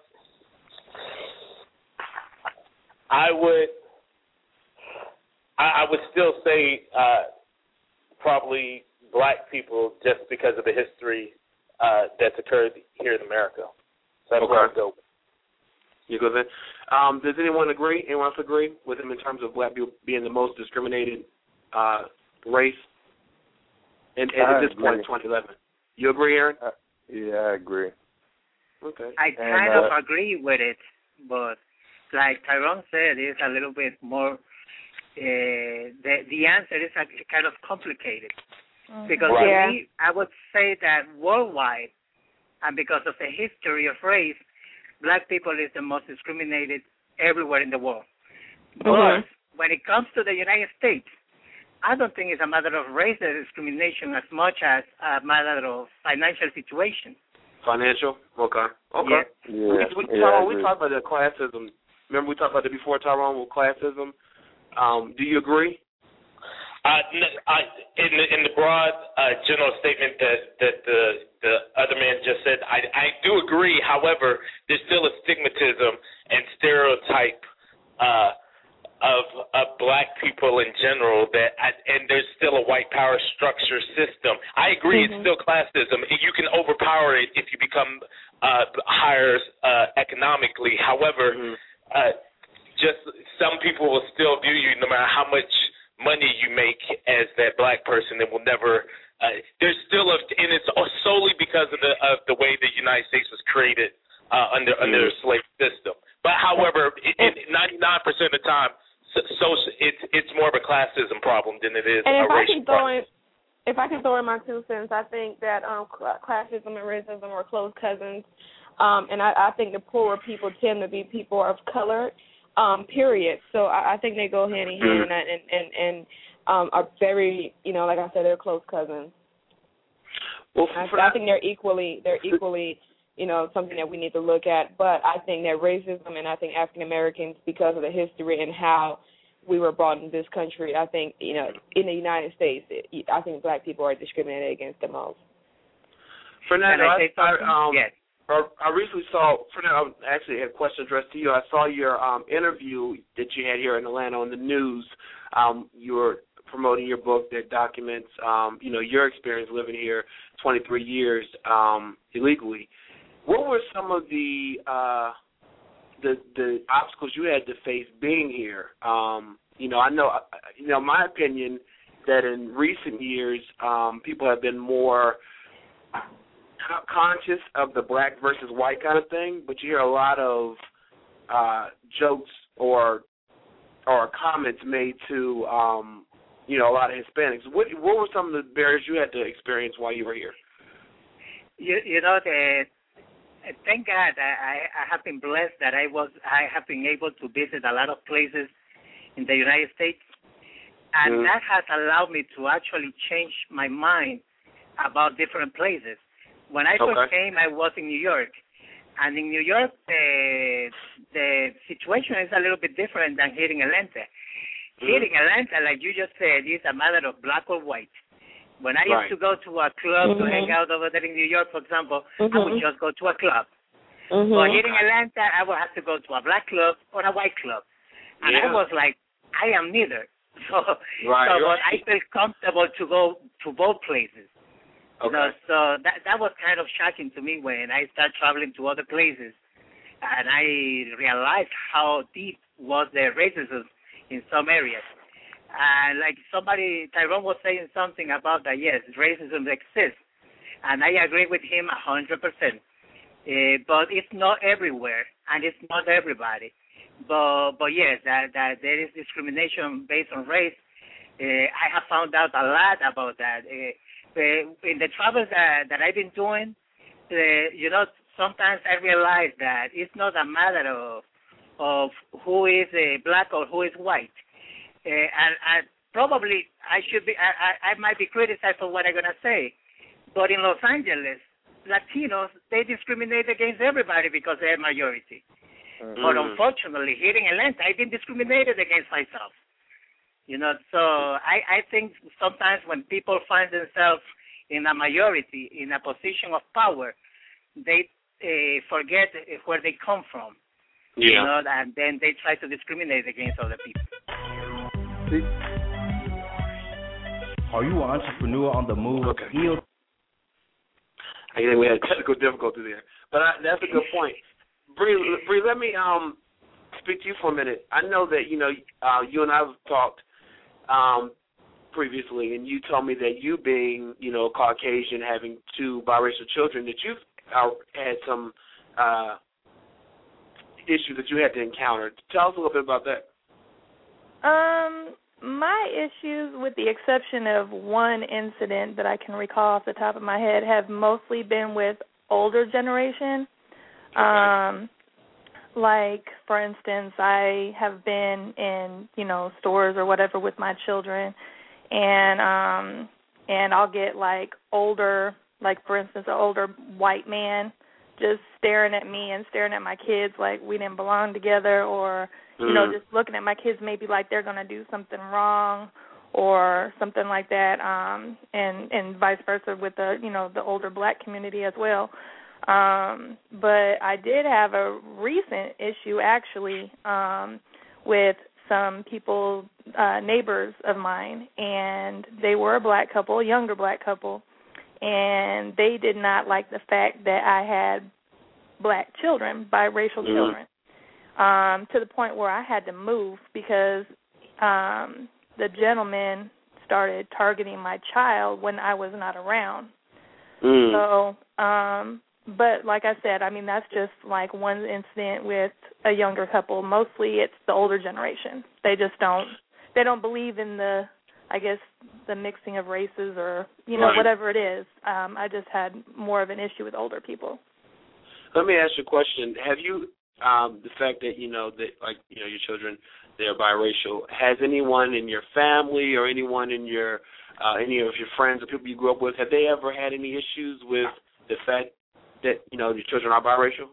I would, I, I would still say uh, probably black people, just because of the history uh, that's occurred here in America. So that's okay. where I go. You go there. Um, does anyone agree? Anyone else agree with him in terms of black people being the most discriminated uh, race? And, and at this agree. point in twenty eleven. You agree, Aaron? Uh, yeah, I agree. Okay. I And, kind uh, of agree with it, but like Tyrone said, it's a little bit more uh, the the answer is uh, kind of complicated. Mhm. Because Right. for Yeah. me, I would say that worldwide, and because of the history of race, black people is the most discriminated everywhere in the world. But Mhm. when it comes to the United States, I don't think it's a matter of race discrimination as much as a matter of financial situation. Financial? Okay. Okay. Yeah. Yeah, We, we, yeah, I Tyrone, we agree. talked about the classism. Remember we talked about it before, Tyrone, with classism? Um, do you agree? Uh, n- I, in the in the broad uh, general statement that that the the other man just said, I I do agree. However, there's still a stigmatism and stereotype uh, of of black people in general that, I, and there's still a white power structure system. I agree, Mhm. it's still classism. You can overpower it if you become uh, higher uh, economically. However, Mm-hmm. uh, just some people will still view you no matter how much money you make as that black person. It will never. Uh, there's still a, and it's solely because of the of the way the United States was created uh, under Mm-hmm. under a slave system. But however, ninety-nine percent of the time, so, so it's it's more of a classism problem than it is And a if I racial can throw problem. in, if I can throw in my two cents, I think that um, cl- classism and racism are close cousins, um, and I, I think the poorer people tend to be people of color. Um, period. So I, I think they go hand in hand, and and and, and um, are very, you know, like I said, they're close cousins. Well, I, for I that, think they're equally, they're equally, you know, something that we need to look at. But I think that racism, and I think African Americans, because of the history and how we were brought into this country, I think, you know, in the United States, it, I think black people are discriminated against the most. Fernando, Can I I, say I, something? um, Yes. I, I recently saw, Fernando, I actually had a question addressed to you. I saw your um, interview that you had here in Atlanta on the news. Um, you were promoting your book that documents, um, you know, your experience living here twenty-three years um, illegally. What were some of the uh, the the obstacles you had to face being here? Um, you know, I know, you know, my opinion that in recent years, um, people have been more conscious of the black versus white kind of thing, but you hear a lot of uh, jokes or or comments made to, um, you know, a lot of Hispanics. What what were some of the barriers you had to experience while you were here? You, you know, the, thank God I, I have been blessed that I was I have been able to visit a lot of places in the United States, and Mm-hmm. that has allowed me to actually change my mind about different places. When I first Okay. came, I was in New York, and in New York, the the situation is a little bit different than here in Atlanta. Here in Atlanta, like you just said, it's a matter of black or white. When I Right. used to go to a club to Mhm. hang out over there in New York, for example, I would Mhm. just go to a club. Mhm. But here in Atlanta, I would have to go to a black club or a white club. And Yeah. I was like, I am neither. So, Right, so right. but I felt comfortable to go to both places. You know, Okay. so that that was kind of shocking to me when I started traveling to other places, and I realized how deep was the racism in some areas. And like somebody, Tyrone was saying something about that. Yes, racism exists, and I agree with him a hundred percent. Uh, but it's not everywhere, and it's not everybody. But but yes, that that there is discrimination based on race. Uh, I have found out a lot about that. Uh, uh, in the travels that, that I've been doing, uh, you know, sometimes I realize that it's not a matter of of who is uh, black or who is white. Uh, and, and probably I should be, I, I, I might be criticized for what I'm gonna say, but in Los Angeles, Latinos, they discriminate against everybody because they're majority. Mm-hmm. But unfortunately, here in Atlanta, I've been discriminated against myself. You know, so I, I think sometimes when people find themselves in a majority, in a position of power, they uh, forget where they come from. Yeah. You know, and then they try to discriminate against other people. Are you an entrepreneur on the move? Okay. E O I think we had technical difficulty there, but I, that's a good point. Bree, Bree, let me um speak to you for a minute. I know that you know uh, you and I have talked um, previously, and you told me that you being you know Caucasian, having two biracial children, that you've uh, had some uh, issues that you had to encounter. Tell us a little bit about that. Um, my issues, with the exception of one incident that I can recall off the top of my head, have mostly been with older generation. Okay. Um, like, for instance, I have been in, you know, stores or whatever with my children, and um, and I'll get, like, older, like, for instance, an older white man just staring at me and staring at my kids like we didn't belong together, or, you mm. know, just looking at my kids maybe like they're going to do something wrong or something like that, um, and, and vice versa with the, you know, the older black community as well. Um, but I did have a recent issue, actually, um, with some people, uh, neighbors of mine, and they were a black couple, a younger black couple, and they did not like the fact that I had black children, biracial mm-hmm. children, um, to the point where I had to move because um, the gentleman started targeting my child when I was not around. Mm. So, um, but like I said, I mean, that's just like one incident with a younger couple. Mostly it's the older generation. They just don't, they don't believe in the, I guess, the mixing of races or, you know, right. whatever it is. Um, I just had more of an issue with older people. Let me ask you a question. Have you, um, the fact that, you know, that, like, you know, your children, they're biracial, has anyone in your family or anyone in your, uh, any of your friends or people you grew up with, have they ever had any issues with the fact that, you know, your children are biracial?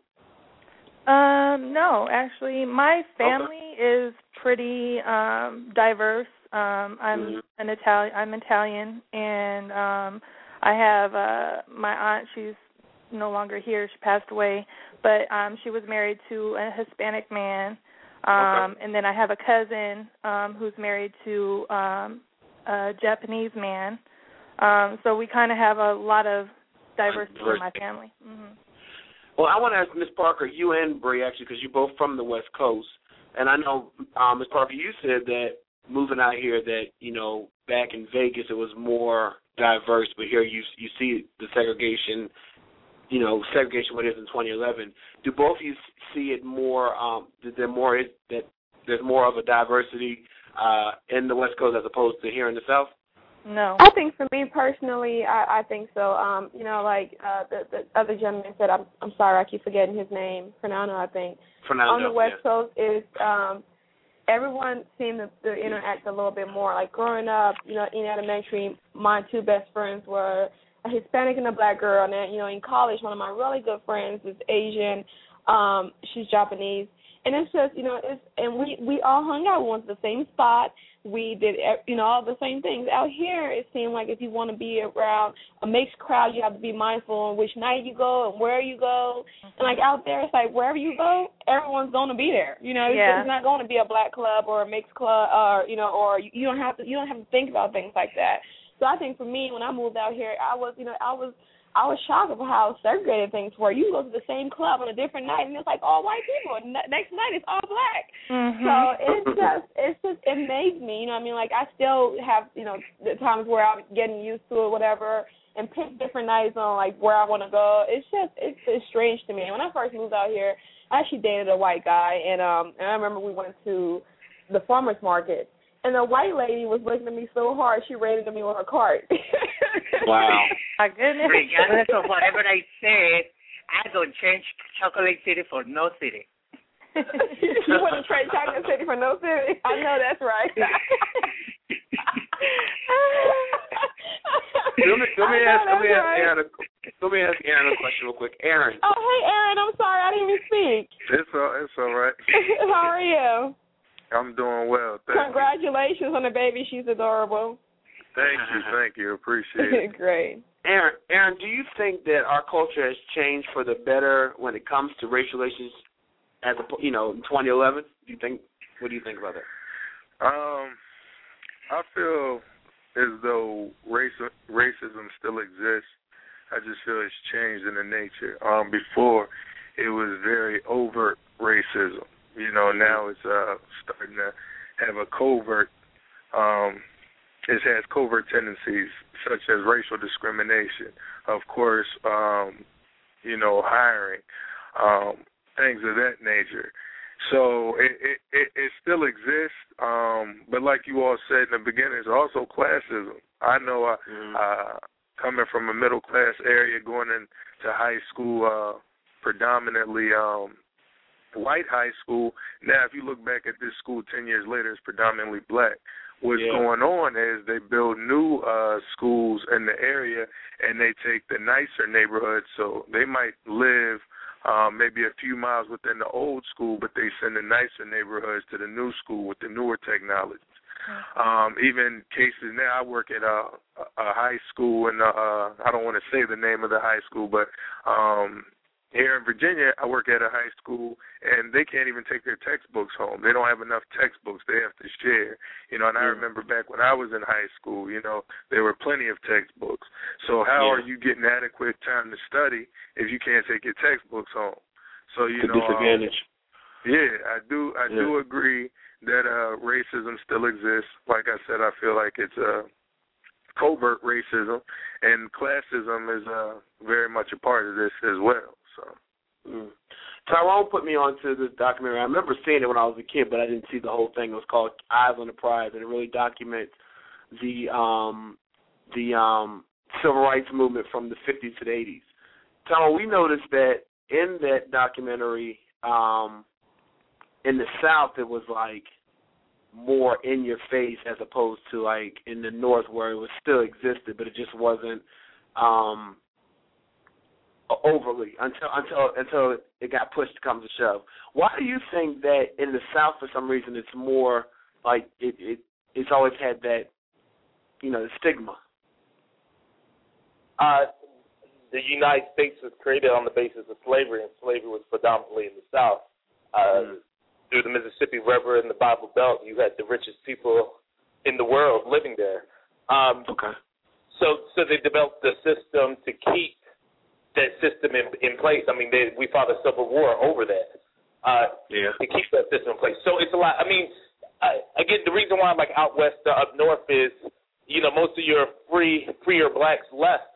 Um, no, actually, my family okay. is pretty um, diverse. Um, I'm mm-hmm. an Italian. I'm Italian, and um, I have uh, my aunt. She's no longer here. She passed away, but um, she was married to a Hispanic man. Um, okay. And then I have a cousin um, who's married to um, a Japanese man. Um, so we kind of have a lot of diversity in my family. Mm-hmm. Well, I want to ask Miz Parker, you and Bree, actually, because you're both from the West Coast, and I know, um, Miz Parker, you said that moving out here that, you know, back in Vegas it was more diverse, but here you you see the segregation, you know, segregation what it is in twenty eleven. Do both of you see it more, um, that there more is, that there's more of a diversity uh, in the West Coast as opposed to here in the South? No. I think for me personally, I, I think so. Um, you know, like uh, the, the other gentleman said, I'm I'm sorry, I keep forgetting his name, Fernando, I think. Fernando, on the West yeah. Coast is um, everyone seemed to, to interact a little bit more. Like growing up, you know, in elementary, my two best friends were a Hispanic and a black girl. And then, you know, in college, one of my really good friends is Asian. Um, she's Japanese. And it's just, you know, it's and we, we all hung out. We went to the same spot. We did, you know, all the same things. Out here, it seemed like if you want to be around a mixed crowd, you have to be mindful on which night you go and where you go. And, like, out there, it's like wherever you go, everyone's going to be there. You know, yeah. it's not going to be a black club or a mixed club or, you know, or you don't have to you don't have to think about things like that. So I think for me, when I moved out here, I was, you know, I was I was shocked of how segregated things were. You go to the same club on a different night, and it's like all white people. And next night, it's all black. Mm-hmm. So it's just, it's just, it amazed me. You know what I mean? Like, I still have, you know, the times where I'm getting used to it, whatever, and pick different nights on, like, where I want to go. It's just, it's, it's strange to me. When I first moved out here, I actually dated a white guy, and um, and I remember we went to the farmer's market. And the white lady was looking at me so hard, she rated me with her cart. Wow. My goodness. Regardless of whatever I said, I don't change Chocolate City for no city. You wouldn't trade Chocolate City for no city? I know that's right. let me, let me ask, let me ask right. Aaron a, let me ask Aaron a question real quick. Aaron. Oh, hey, Aaron, I'm sorry. I didn't even speak. It's all, it's all right. How are you? I'm doing well. Thank Congratulations you. on the baby. She's adorable. Thank you. Thank you. Appreciate it. Great. Aaron, Aaron, do you think that our culture has changed for the better when it comes to racial relations as a, you know, in twenty eleven? Do you think, what do you think about that? Um, I feel as though race, racism still exists. I just feel it's changed in the nature. Um, before, it was very overt racism. You know, now it's uh, starting to have a covert, um, it has covert tendencies such as racial discrimination, of course, um, you know, hiring, um, things of that nature. So it, it, it, it still exists, um, but like you all said in the beginning, it's also classism. I know I, mm-hmm. uh, coming from a middle-class area, going into high school, uh, predominantly um, white high school. Now, if you look back at this school ten years later, it's predominantly black. What's yeah. going on is they build new uh, schools in the area, and they take the nicer neighborhoods, so they might live Um, maybe a few miles within the old school, but they send the nicer neighborhoods to the new school with the newer technologies. Mm-hmm. Um, even cases now, I work at a, a high school, and uh, I don't want to say the name of the high school, but um, here in Virginia, I work at a high school, and they can't even take their textbooks home. They don't have enough textbooks. They have to share. You know, and mm-hmm. I remember back when I was in high school, you know, there were plenty of textbooks. So how yeah. are you getting adequate time to study if you can't take your textbooks home? So, you it's know, a disadvantage. Um, yeah, I do I yeah. do agree that uh, racism still exists. Like I said, I feel like it's a uh, covert racism, and classism is uh, very much a part of this as well. So, mm. Tyrone put me onto this documentary. I remember seeing it when I was a kid, but I didn't see the whole thing. It was called Eyes on the Prize, and it really documents the um, the um, civil rights movement from the fifties to the eighties. Tyrone, we noticed that in that documentary, um, in the South, it was like more in your face as opposed to like in the North where it was still existed, but it just wasn't um, overly until until until it got pushed to come to shove. Why do you think that in the South, for some reason, it's more like it, it it's always had that, you know, the stigma? Uh, the United States was created on the basis of slavery, and slavery was predominantly in the South. Uh, mm. Through the Mississippi River and the Bible Belt, you had the richest people in the world living there. Um, okay. So, so they developed the system to keep that system in, in place. I mean, they, we fought a civil war over that. Uh, yeah. To keep that system in place. So it's a lot. I mean, I, again, the reason why I'm like out west, uh, up north is, you know, most of your free, freer blacks left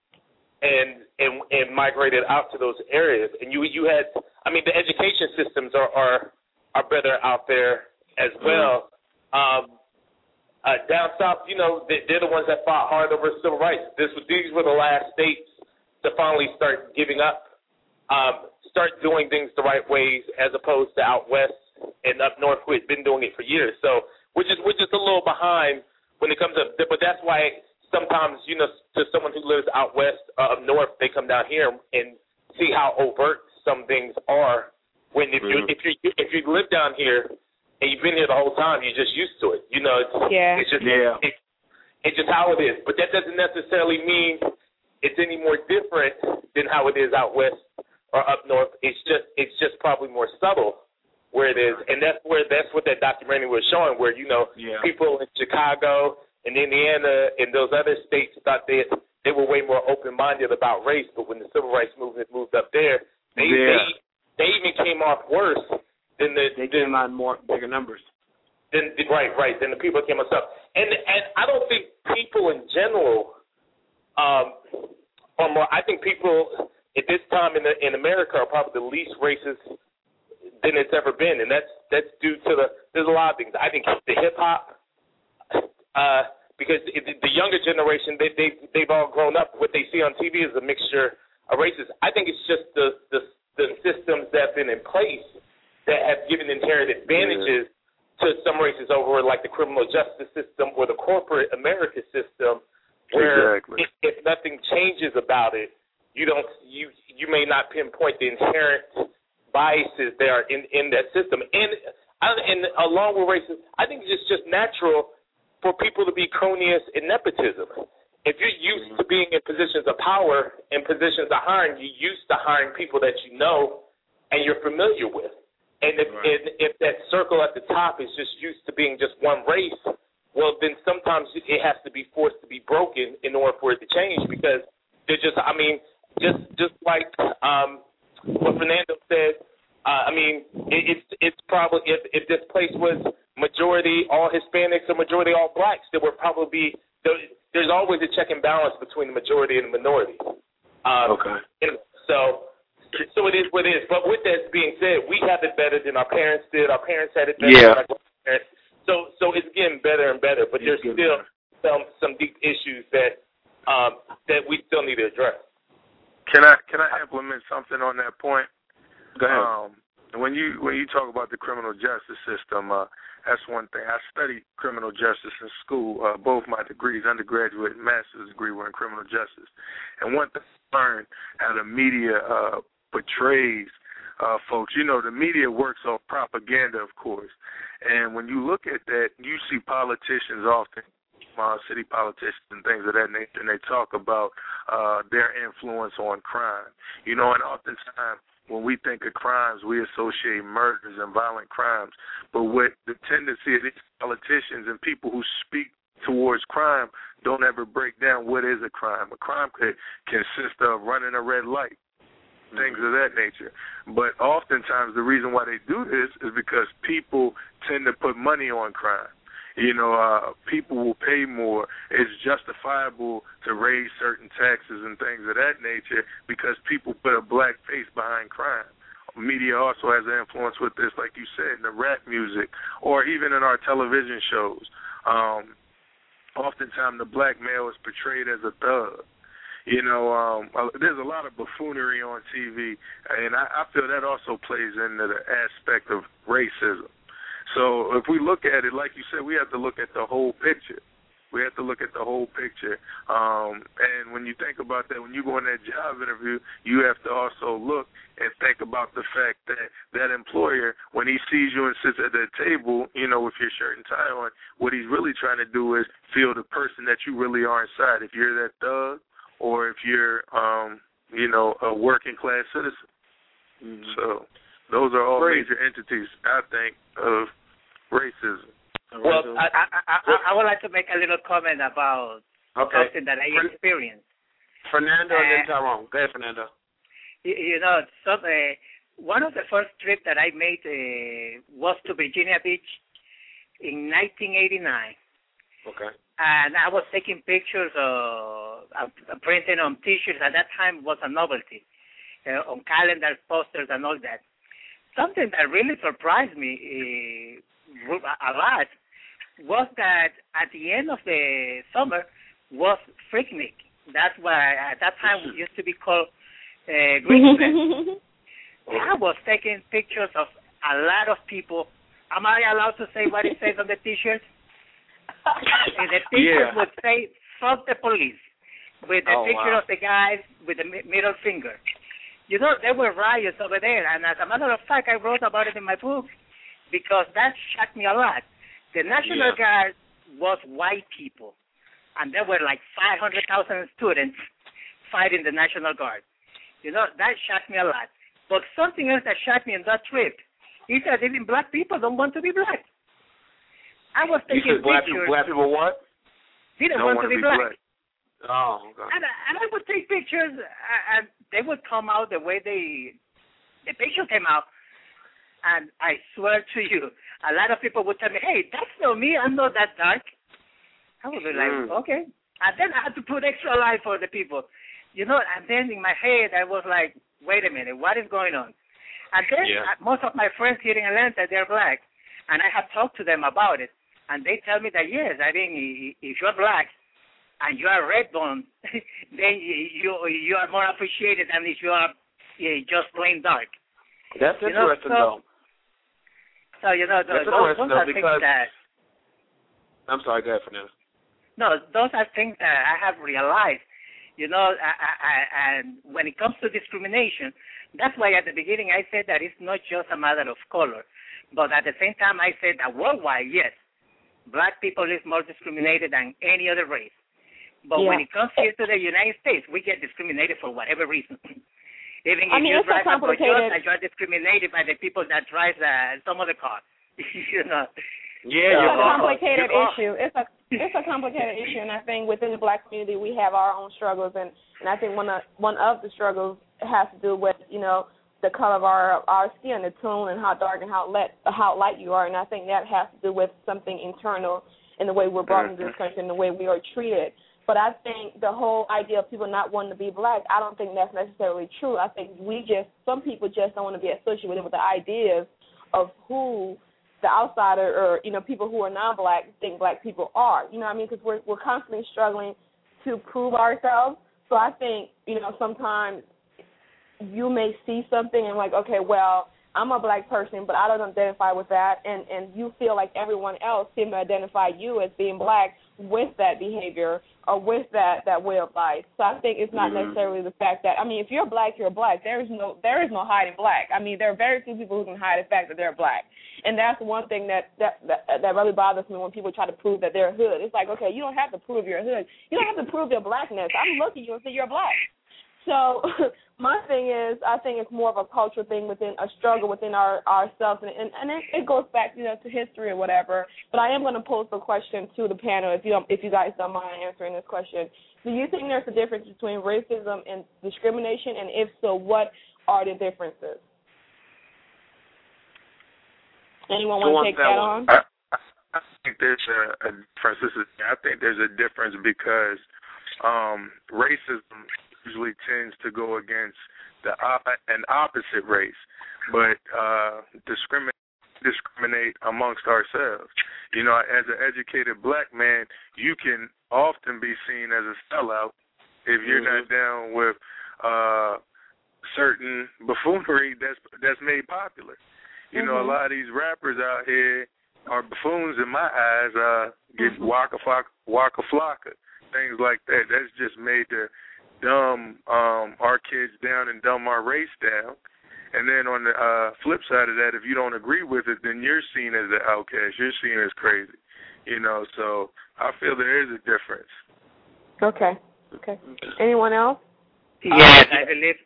and and and migrated out to those areas. And you you had, I mean, the education systems are are, are better out there as well. Mm-hmm. Um, uh, down south, you know, they, they're the ones that fought hard over civil rights. This was these were the last states to finally start giving up, um, start doing things the right ways, as opposed to out west and up north who had been doing it for years. So we're just we're just a little behind when it comes up. But that's why sometimes, you know, to someone who lives out west, uh, up north, they come down here and see how overt some things are. When if you if you if you live down here and you've been here the whole time, you're just used to it. You know, it's yeah. it's just yeah. It, it's just how it is. But that doesn't necessarily mean it's any more different than how it is out west or up north. It's just it's just probably more subtle where it is, and that's where that's what that documentary was showing. Where you know yeah. people in Chicago and Indiana and those other states thought they they were way more open minded about race, but when the civil rights movement moved up there, they yeah. they, they even came off worse than the they than, came on more bigger numbers. Than, right, right. Than the people that came us up, and and I don't think people in general. Um, or more, I think people at this time in the, in America are probably the least racist than it's ever been, and that's that's due to the there's a lot of things. I think the hip hop, uh, because it, the younger generation they they they've all grown up. What they see on T V is a mixture of races. I think it's just the the, the systems that have been in place that have given inherent advantages yeah. to some races over, like the criminal justice system or the corporate America system. Where exactly. if, if nothing changes about it, you don't you you may not pinpoint the inherent biases that are in, in that system. And and along with racism, I think it's just natural for people to be cronyist and nepotism. If you're used to being in positions of power and positions of hiring, you're used to hiring people that you know and you're familiar with. And if right. and if that circle at the top is just used to being just one race, well, then sometimes it has to be forced to be broken in order for it to change, because they're just, I mean, just just like um, what Fernando said, uh, I mean, it, it's it's probably, if, if this place was majority all Hispanics or majority all blacks, there would probably be, there, there's always a check and balance between the majority and the minority. Um, okay. And so so it is what it is. But with that being said, we have it better than our parents did. Our parents had it better Yeah. than our grandparents. So so it's getting better and better. But It's there's getting still better. some some deep issues that um, that we still need to address. Can I can I implement something on that point? Go ahead. Um, when you when you talk about the criminal justice system, uh, that's one thing. I studied criminal justice in school. Uh, both my degrees, undergraduate and master's degree, were in criminal justice. And one thing I learned how the media uh, portrays uh, folks. You know, the media works off propaganda, of course. And when you look at that, you see politicians often, uh, city politicians and things of that nature, and they talk about uh, their influence on crime. You know, and oftentimes when we think of crimes, we associate murders and violent crimes. But what the tendency of these politicians and people who speak towards crime don't ever break down what is a crime. A crime could consist of running a red light, things of that nature. But oftentimes the reason why they do this is because people tend to put money on crime. You know, uh, people will pay more. It's justifiable to raise certain taxes and things of that nature because people put a black face behind crime. Media also has an influence with this, like you said, in the rap music or even in our television shows. Um, oftentimes the black male is portrayed as a thug. You know, um, there's a lot of buffoonery on T V, and I, I feel that also plays into the aspect of racism. So if we look at it, like you said, we have to look at the whole picture. We have to look at the whole picture. Um, and when you think about that, when you go in that job interview, you have to also look and think about the fact that that employer, when he sees you and sits at that table, you know, with your shirt and tie on, what he's really trying to do is feel the person that you really are inside, if you're that thug or if you're, um, you know, a working class citizen. Mm-hmm. So those are all Great. major entities, I think, of racism. Well, I, I, I, I would like to make a little comment about Okay. something that I Fern- experienced. Fernando and then Uh, Tyrone. Go ahead, Fernando. You, you know, some, uh, one of the first trips that I made uh, was to Virginia Beach in nineteen eighty-nine. Okay. And I was taking pictures, uh, uh, printing on T-shirts. At that time was a novelty, uh, on calendars, posters, and all that. Something that really surprised me uh, a lot was that at the end of the summer was Freaknik. That's why at that time it used to be called uh, Greenfest. I was taking pictures of a lot of people. Am I allowed to say what it says on the T-shirt? And the T-shirt Yeah. would say, "Fuck the police," with the Oh, picture wow. of the guys with the mi- middle finger. You know, there were riots over there, and as a matter of fact, I wrote about it in my book because that shocked me a lot. The National Yeah. Guard was white people, and there were like five hundred thousand students fighting the National Guard. You know, that shocked me a lot. But something else that shocked me on that trip is that even black people don't want to be black. I was You taking said black pictures. people, black people what? Didn't Don't want to wanna be, be black. black. Oh, okay. And, I- and I would take pictures, uh, and they would come out the way they, the picture came out. And I swear to you, a lot of people would tell me, "Hey, that's not me. I'm not that dark." I would be like, Mm. "Okay." And then I had to put extra light for the people, you know. And then in my head, I was like, "Wait a minute, what is going on?" And then Yeah. uh, most of my friends here in Atlanta, they're black, and I have talked to them about it, and they tell me that yes, I mean, i- if you're black and you are red bone, then you you are more appreciated than if you are uh, just plain dark. That's You know, interesting, so- though. So you know, That's those, those interesting, are though, things because- that I'm sorry, go ahead, Fernando. no, those are things that I have realized. You know, I, I, I, and when it comes to discrimination, that's why at the beginning I said that it's not just a matter of color, but at the same time I said that worldwide, yes, black people is more discriminated than any other race. But Yeah. when it comes here to the United States, we get discriminated for whatever reason. Even I if mean, you it's a drive a complicated- Toyota, you are discriminated by the people that drive uh, some other car. you know. Yeah, It's you're a wrong. complicated You're wrong. issue. It's a it's a complicated issue, and I think within the black community we have our own struggles, and, and I think one of one of the struggles has to do with you know the color of our our skin, the tone, and how dark and how light how light you are, and I think that has to do with something internal in the way we're brought into this country and the way we are treated. But I think the whole idea of people not wanting to be black, I don't think that's necessarily true. I think we just, some people just don't want to be associated with the ideas of who the outsider or, you know, people who are non-black think black people are. You know what I mean? Because we're, we're constantly struggling to prove ourselves. So I think, you know, sometimes you may see something and like, okay, well, I'm a black person, but I don't identify with that, and, and you feel like everyone else seems to identify you as being black with that behavior or with that, that way of life. So I think it's not mm-hmm. necessarily the fact that, I mean, if you're black, you're black. There is no there is no hiding black. I mean, there are very few people who can hide the fact that they're black. And that's one thing that, that, that, that really bothers me when people try to prove that they're hood. It's like, okay, you don't have to prove you're hood. You don't have to prove your blackness. I'm looking at you and say you're black. So my thing is, I think it's more of a cultural thing within a struggle within our ourselves, and and, and it, it goes back, you know, to history or whatever. But I am going to pose a question to the panel, if you don't, if you guys don't mind answering this question. Do you think there's a difference between racism and discrimination, and if so, what are the differences? Anyone want to take that, that on? I, I think there's a, a difference. This is, I think there's a difference because um, racism usually tends to go against the op- an opposite race, but uh, discriminate discriminate amongst ourselves. You know, as an educated black man, you can often be seen as a sellout if you're mm-hmm. not down with uh, certain buffoonery that's that's made popular. You mm-hmm. know, a lot of these rappers out here are buffoons in my eyes. Uh, get mm-hmm. waka flocka, waka flocka, things like that. That's just made the dumb um, our kids down and dumb our race down. And then on the uh, flip side of that, if you don't agree with it, then you're seen as an outcast. You're seen as crazy. You know, so I feel there is a difference. Okay. Okay. Anyone else? Yes, I believe.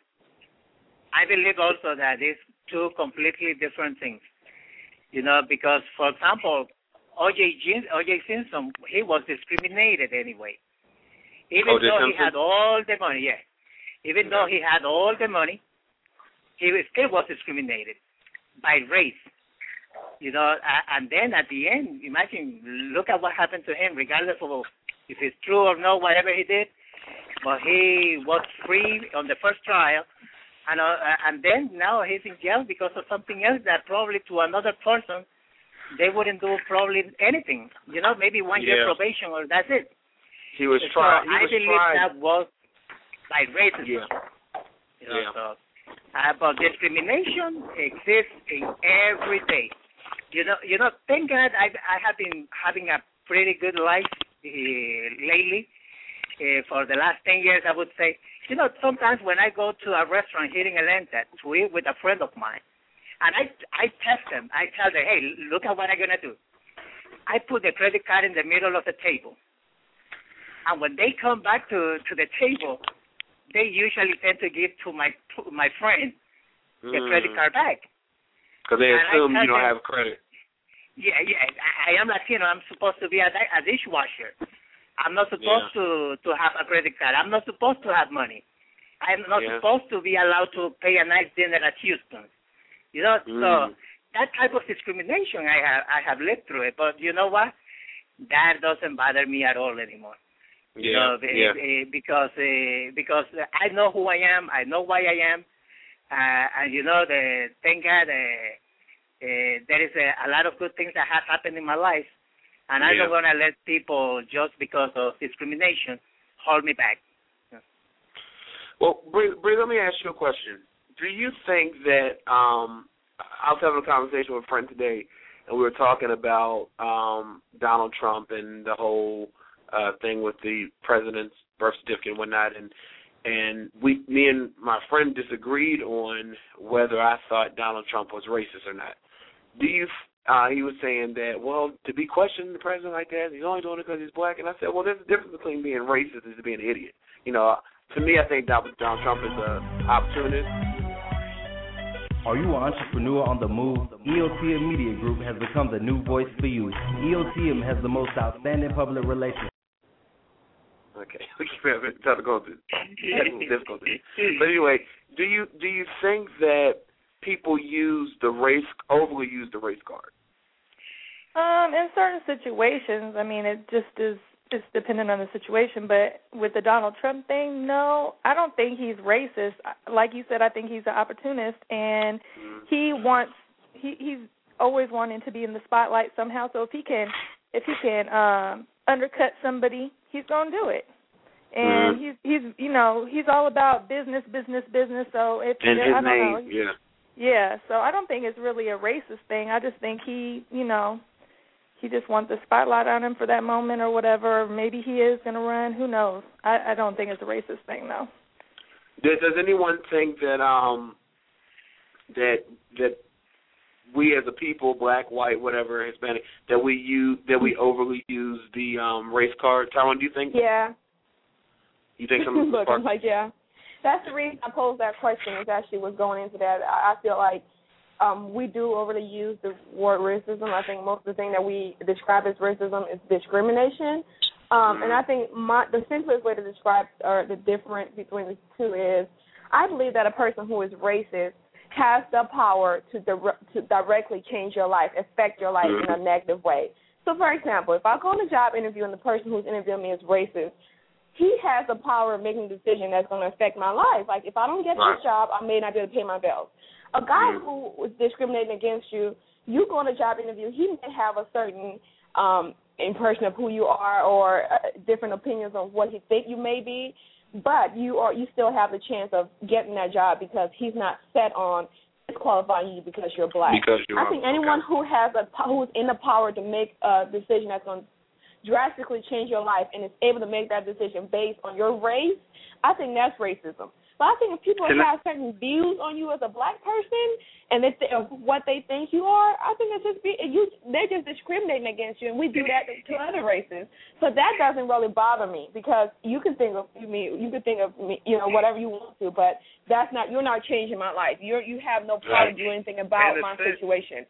I believe also that it's two completely different things. You know, because for example, O J Simpson, he was discriminated anyway. Even oh, though he had all the money, yeah. Even yeah. though he had all the money, he still was discriminated by race. You know, and then at the end, imagine, look at what happened to him, regardless of if it's true or not, whatever he did. But he was free on the first trial, and uh, and then now he's in jail because of something else that probably to another person they wouldn't do probably anything. You know, maybe one yeah. year probation or that's it. He was so trying. I believe tried. that was by racism. Yeah. You know, yeah. So, uh, but discrimination exists in every day. You know, you know. Thank God, I I have been having a pretty good life uh, lately. Uh, for the last ten years, I would say. You know, sometimes when I go to a restaurant here in Atlanta to eat with a friend of mine, and I I test them, I tell them, hey, look at what I'm gonna do. I put the credit card in the middle of the table. And when they come back to, to the table, they usually tend to give to my to my friend the mm. credit card back. Because they and assume you don't them, have credit. Yeah, yeah. I, I am Latino. I'm supposed to be a, a dishwasher. I'm not supposed yeah. to, to have a credit card. I'm not supposed to have money. I'm not yeah. supposed to be allowed to pay a nice dinner at Houston. You know, mm. so that type of discrimination, I have I have lived through it. But you know what? That doesn't bother me at all anymore. You yeah, know, yeah. because uh, because I know who I am, I know why I am, uh, and you know, the thank God uh, uh, there is a, a lot of good things that have happened in my life, and yeah. I'm not gonna let people just because of discrimination hold me back. Yeah. Well, Bree, Bree, let me ask you a question. Do you think that um, I was having a conversation with a friend today, and we were talking about um, Donald Trump and the whole Uh, thing with the president's birth certificate and whatnot, and and we, me and my friend disagreed on whether I thought Donald Trump was racist or not. Do you? Uh, he was saying that, well, to be questioning the president like that, he's only doing it because he's black. And I said, well, there's a difference between being racist and being an idiot. You know, to me, I think Donald Trump is an opportunist. Are you an entrepreneur on the move? E O T M Media Group has become the new voice for you. E O T M has the most outstanding public relations. Okay, we keep having to go through technical difficulties. But anyway, do you do you think that people use the race overly use the race card? Um, in certain situations, I mean, it just is it's dependent on the situation. But with the Donald Trump thing, no, I don't think he's racist. Like you said, I think he's an opportunist, and he wants he he's always wanting to be in the spotlight somehow. So if he can if he can um, undercut somebody, he's gonna do it. And mm-hmm. he's he's you know he's all about business, business, business. So if and his I don't name, know, yeah, yeah. So I don't think it's really a racist thing. I just think he, you know, he just wants the spotlight on him for that moment or whatever. Or maybe he is going to run. Who knows? I, I don't think it's a racist thing, though. Does, does anyone think that um that that we as a people, black, white, whatever, Hispanic, that we use that we overly use the um, race card? Tyrone, do you think? Yeah. You think some? Look, I'm like, yeah. That's the reason I posed that question. Is actually was going into that. I, I feel like um, we do overly use the word racism. I think most of the thing that we describe as racism is discrimination. Um, and I think my, the simplest way to describe or the difference between the two is I believe that a person who is racist has the power to di- to directly change your life, affect your life in a negative way. So, for example, if I go on a job interview and the person who's interviewing me is racist, he has the power of making a decision that's going to affect my life. Like, if I don't get this job, I may not be able to pay my bills. A guy who was discriminating against you, you go on a job interview, he may have a certain um, impression of who you are or uh, different opinions on what he think you may be, but you are you still have the chance of getting that job because he's not set on disqualifying you because you're black. Because you're I think anyone okay. who has a who's in the power to make a decision that's going to drastically change your life and is able to make that decision based on your race, I think that's racism. But I think if people Can have I, certain views on you as a black person and they th- of what they think you are, I think it's just be, you, they're just discriminating against you, and we do that to, to other races. So that doesn't really bother me because you can think of me, you can think of me, you know, whatever you want to, but that's not you're not changing my life. You you have no power to do anything about my sense, situation.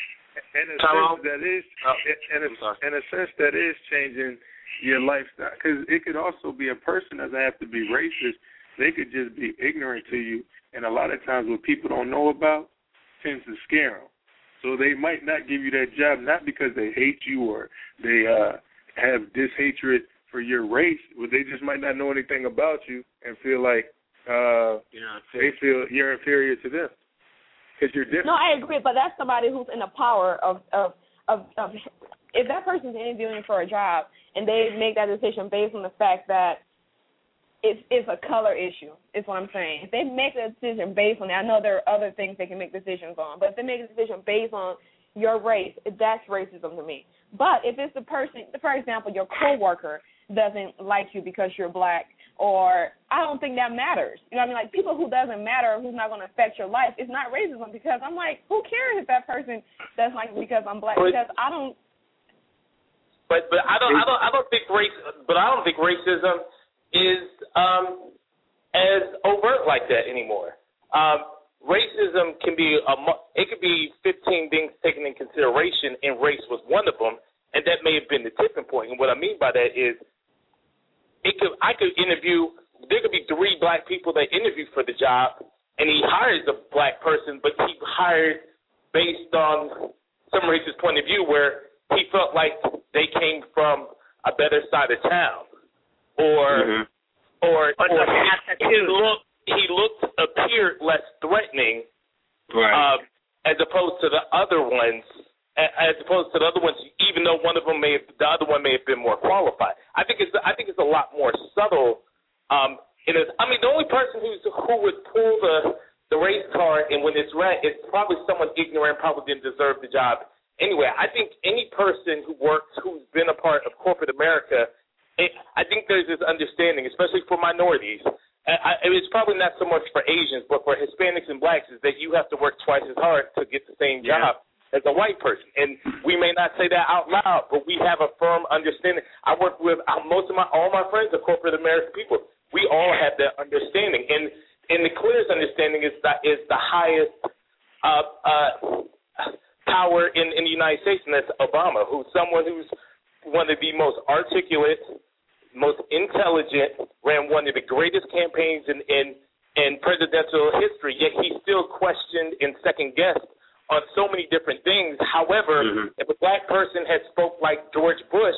In a sense that is, in a, in a sense that is changing your lifestyle, because it could also be a person doesn't have to be racist. They could just be ignorant to you, and a lot of times what people don't know about tends to scare them. So they might not give you that job not because they hate you or they uh, have this hatred for your race, but they just might not know anything about you and feel like uh, yeah, they feel you're inferior to them. Because you're different. No, I agree, but that's somebody who's in the power of, of, of, of if that person's interviewing for a job and they make that decision based on the fact that it's, it's a color issue, is what I'm saying. If they make a decision based on that, I know there are other things they can make decisions on, but if they make a decision based on your race, that's racism to me. But if it's the person, for example, your coworker doesn't like you because you're black, or I don't think that matters. You know what I mean? Like, people who doesn't matter, who's not going to affect your life, it's not racism because I'm like, who cares if that person doesn't like me because I'm black? Because I don't. But but I don't I don't I don't think race but I don't think racism is um, as overt like that anymore. Um, racism can be a it could be fifteen things taken in consideration, and race was one of them, and that may have been the tipping point. And what I mean by that is, it could I could interview. There could be three black people that interview for the job, and he hires a black person, but he hired based on some racist point of view where he felt like they came from a better side of town, or mm-hmm. or or, or he, he looked he looked appeared less threatening, right. uh, as opposed to the other ones. As opposed to the other ones, even though one of them may have, the other one may have been more qualified. I think it's I think it's a lot more subtle. Um, it is. I mean, the only person who's who would pull the the race card and when it's red is probably someone ignorant, probably didn't deserve the job anyway. I think any person who works, who's been a part of corporate America, it, I think there's this understanding, especially for minorities. I, it's probably not so much for Asians, but for Hispanics and blacks, is that you have to work twice as hard to get the same yeah. job as a white person. And we may not say that out loud, but we have a firm understanding. I work with uh, most of my, all my friends are corporate American people. We all have that understanding. And and the clearest understanding is that is the highest uh, uh, power in, in the United States, and that's Obama, who's someone who's one of the most articulate, most intelligent, ran one of the greatest campaigns in, in, in presidential history, yet he's still questioned and second-guessed on so many different things. However, mm-hmm. if a black person had spoke like George Bush,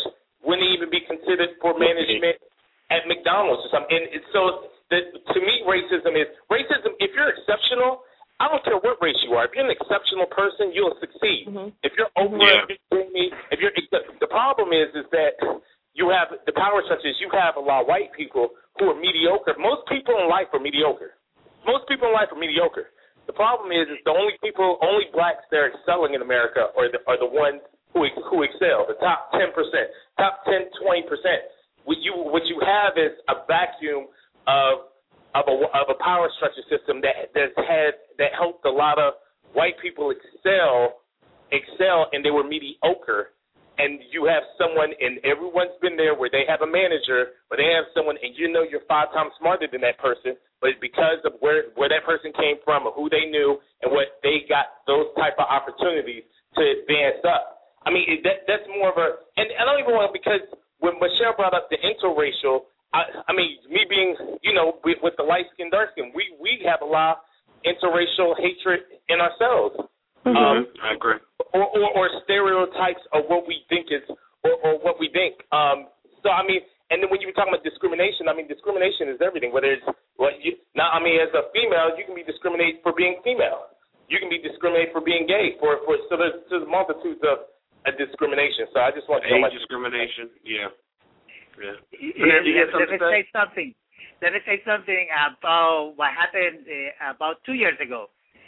wouldn't even be considered for management at McDonald's or something. And it's so the, to me, racism is racism. If you're exceptional, I don't care what race you are. If you're an exceptional person, you'll succeed. Mm-hmm. If you're over, yeah. if you're the problem is is that you have the power structures. You have a lot of white people who are mediocre. Most people in life are mediocre. Most people in life are mediocre. The problem is, is the only people, only blacks that are excelling in America are the, are the ones who who excel. The top ten percent, top ten, twenty percent. What you what you have is a vacuum of of a of a power structure system that that's had that helped a lot of white people excel excel, and they were mediocre. And you have someone, and everyone's been there, where they have a manager, or they have someone, and you know you're five times smarter than that person, but because of where, where that person came from or who they knew and what they got those type of opportunities to advance up. I mean, that that's more of a, and I don't even want, because when Michelle brought up the interracial, I, I mean, me being, you know, with, with the light-skinned, dark-skinned, we, we have a lot of interracial hatred in ourselves. Mm-hmm. Um, I agree. Or, or, or stereotypes of what we think is, or, or what we think. Um, so, I mean, and then when you were talking about discrimination, I mean, discrimination is everything. Whether it's, what you, now, I mean, as a female, you can be discriminated for being female. You can be discriminated for being gay. For, for so there's, there's multitudes of uh, discrimination. So I just want to know. Age discrimination, yeah. Yeah. Let, let, let me say something. Let me say something about what happened uh, about two years ago,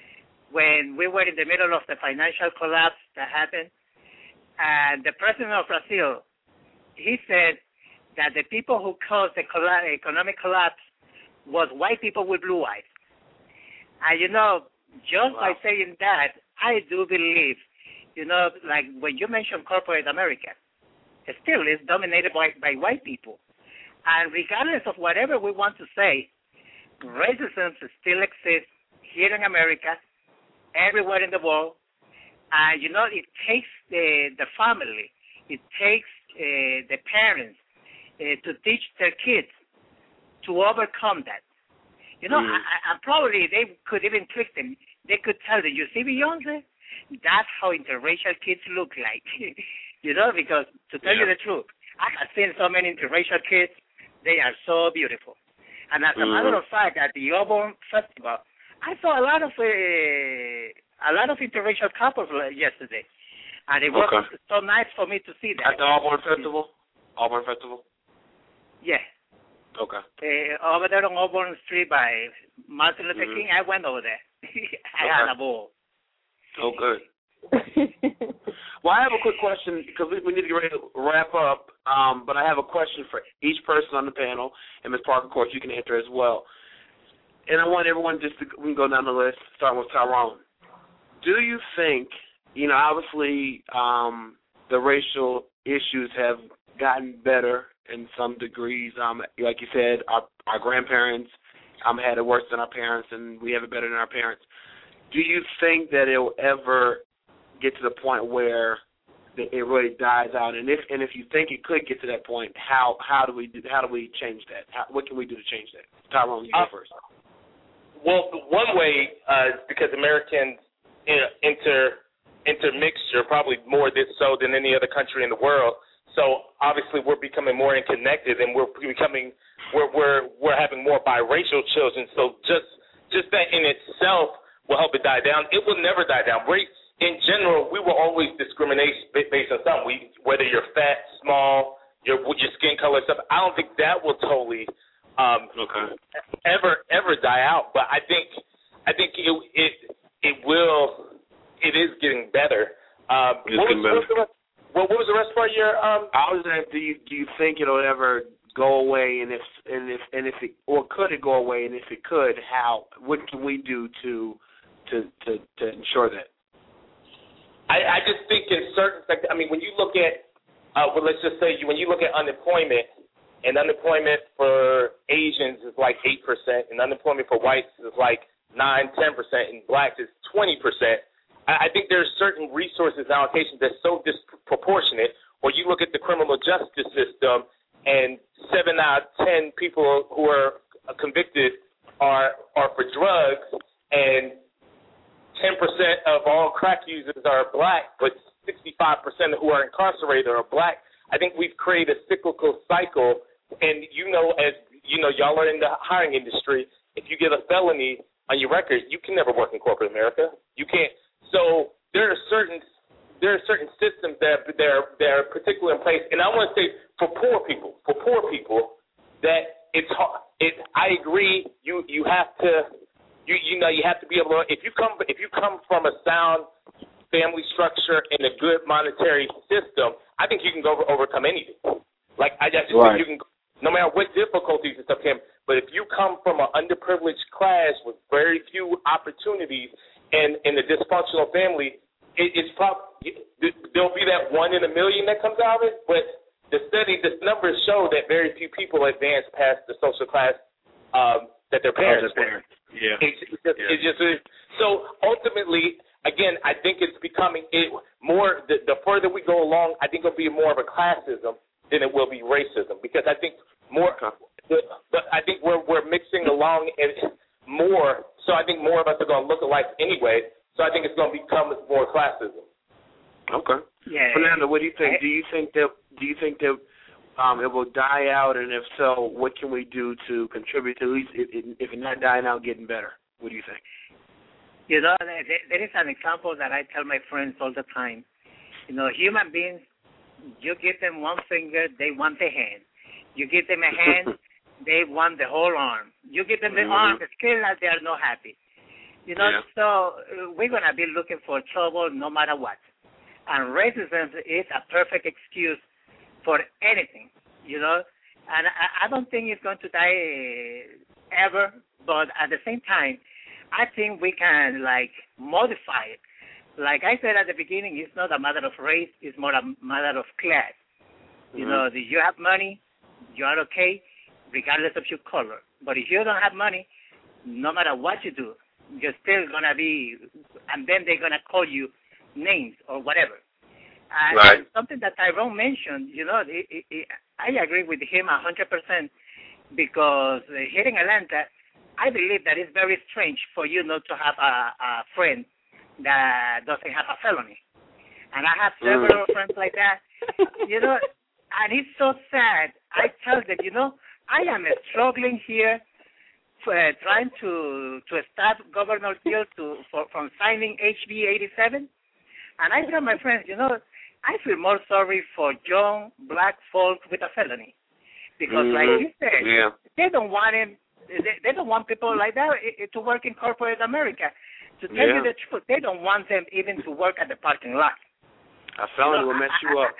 when we were in the middle of the financial collapse that happened, and the president of Brazil, he said that the people who caused the colla- economic collapse was white people with blue eyes. And, you know, just wow. by saying that, I do believe, you know, like when you mention corporate America, it still is dominated by, by white people. And regardless of whatever we want to say, racism still exists here in America, everywhere in the world, and uh, you know, it takes the the family, it takes uh, the parents uh, to teach their kids to overcome that. You know, mm. I, I probably they could even trick them. They could tell them, "You see Beyonce? That's how interracial kids look like." You know, because to tell yeah. you the truth, I have seen so many interracial kids. They are so beautiful. And as a mm. matter of fact, at the Auburn Festival, I saw a lot of uh, a lot of interracial couples yesterday, and it was okay. so nice for me to see that. At the Auburn Festival? Auburn Festival? Yeah. Okay. Uh, over there on Auburn Street by Martin Luther mm-hmm. King, I went over there. I okay. had a ball. Oh, good. Well, I have a quick question, because we, we need to get ready to wrap up, um, but I have a question for each person on the panel, and Miz Parker, of course, you can answer as well. And I want everyone just to, we can go down the list, starting with Tyrone. Do you think, you know, obviously um, the racial issues have gotten better in some degrees. Um, like you said, our, our grandparents um, had it worse than our parents, and we have it better than our parents. Do you think that it will ever get to the point where it really dies out? And if and if you think it could get to that point, how how do we do, how do we change that? How, what can we do to change that? Tyrone, you go uh, first. Well, one way uh, is because Americans you know, inter intermixture, probably more this so than any other country in the world. So obviously we're becoming more interconnected, and we're becoming we're we're we're having more biracial children. So just just that in itself will help it die down. It will never die down. Race in general, we will always discriminate based on something. We whether you're fat, small, your your skin color, stuff. I don't think that will totally. Um, okay. Ever, ever die out, but I think, I think it, it, it will, it is getting better. Um, it's what, getting was, better. What, was the, what, what was the rest part of your? Um, I was asking, do you do you think it'll ever go away, and if and if and if it or could it go away, and if it could, how? What can we do to to to, to ensure that? I, I just think in certain, I mean, when you look at, uh, well, let's just say you, when you look at unemployment. And unemployment for Asians is like eight percent, and unemployment for whites is like nine, ten percent, and blacks is twenty percent. I, I think there's certain resources and allocations that's so disproportionate. Or you look at the criminal justice system, and seven out of ten people who are convicted are are for drugs, and ten percent of all crack users are black, but sixty-five percent who are incarcerated are black. I think we've created a cyclical cycle, and you know, as you know, y'all are in the hiring industry. If you get a felony on your record, you can never work in corporate America. You can't. So there are certain there are certain systems that they're they're particularly in place, and I want to say for poor people, for poor people, that it's hard. It. I agree. You you have to. You you know you have to be able to. If you come if you come from a sound family structure and a good monetary system, I think you can go over, overcome anything. Like I just right. think you can. No matter what difficulties and stuff came, but if you come from an underprivileged class with very few opportunities and in a dysfunctional family, it, it's probably there'll be that one in a million that comes out of it. But the study, the numbers show that very few people advance past the social class um, that their parents oh, were. Yeah. It's, it's just, yeah. It's just so ultimately, again, I think it's becoming it more. The, the further we go along, I think it'll be more of a classism than it will be racism, because I think more, but I think we're we're mixing along and more. So I think more of us are going to look alike anyway. So I think it's going to become more classism. Okay. Yeah. Fernando, what do you think? Do you think that do you think that um, it will die out, and if so, what can we do to contribute to at least if, if it's not dying out, getting better? What do you think? You know, there, there is an example that I tell my friends all the time. You know, human beings. You give them one finger, they want the hand. You give them a hand, they want the whole arm. You give them the mm-hmm. arm, still they are not happy. You know, yeah. so uh, we're going to be looking for trouble no matter what. And racism is a perfect excuse for anything, you know. And I, I don't think it's going to die ever, but at the same time, I think we can, like, modify it. Like I said at the beginning, it's not a matter of race, it's more a matter of class. Mm-hmm. You know, if you have money, you are okay, regardless of your color. But if you don't have money, no matter what you do, you're still going to be, and then they're going to call you names or whatever. And right. something that Tyrone mentioned, you know, it, it, it, I agree with him one hundred percent, because uh, here in Atlanta, I believe that it's very strange for you not to have a, a friend that doesn't have a felony. And I have several mm. friends like that. You know, and it's so sad. I tell them, you know, I am struggling here for, uh, trying to to stop Governor Till to for, from signing H B eighty-seven. And I tell my friends, you know, I feel more sorry for young black folk with a felony. Because mm-hmm. like you said, yeah. they don't want him, they, they don't want people like that to work in corporate America. To tell yeah. you the truth, they don't want them even to work at the parking lot. A felony will mess you up.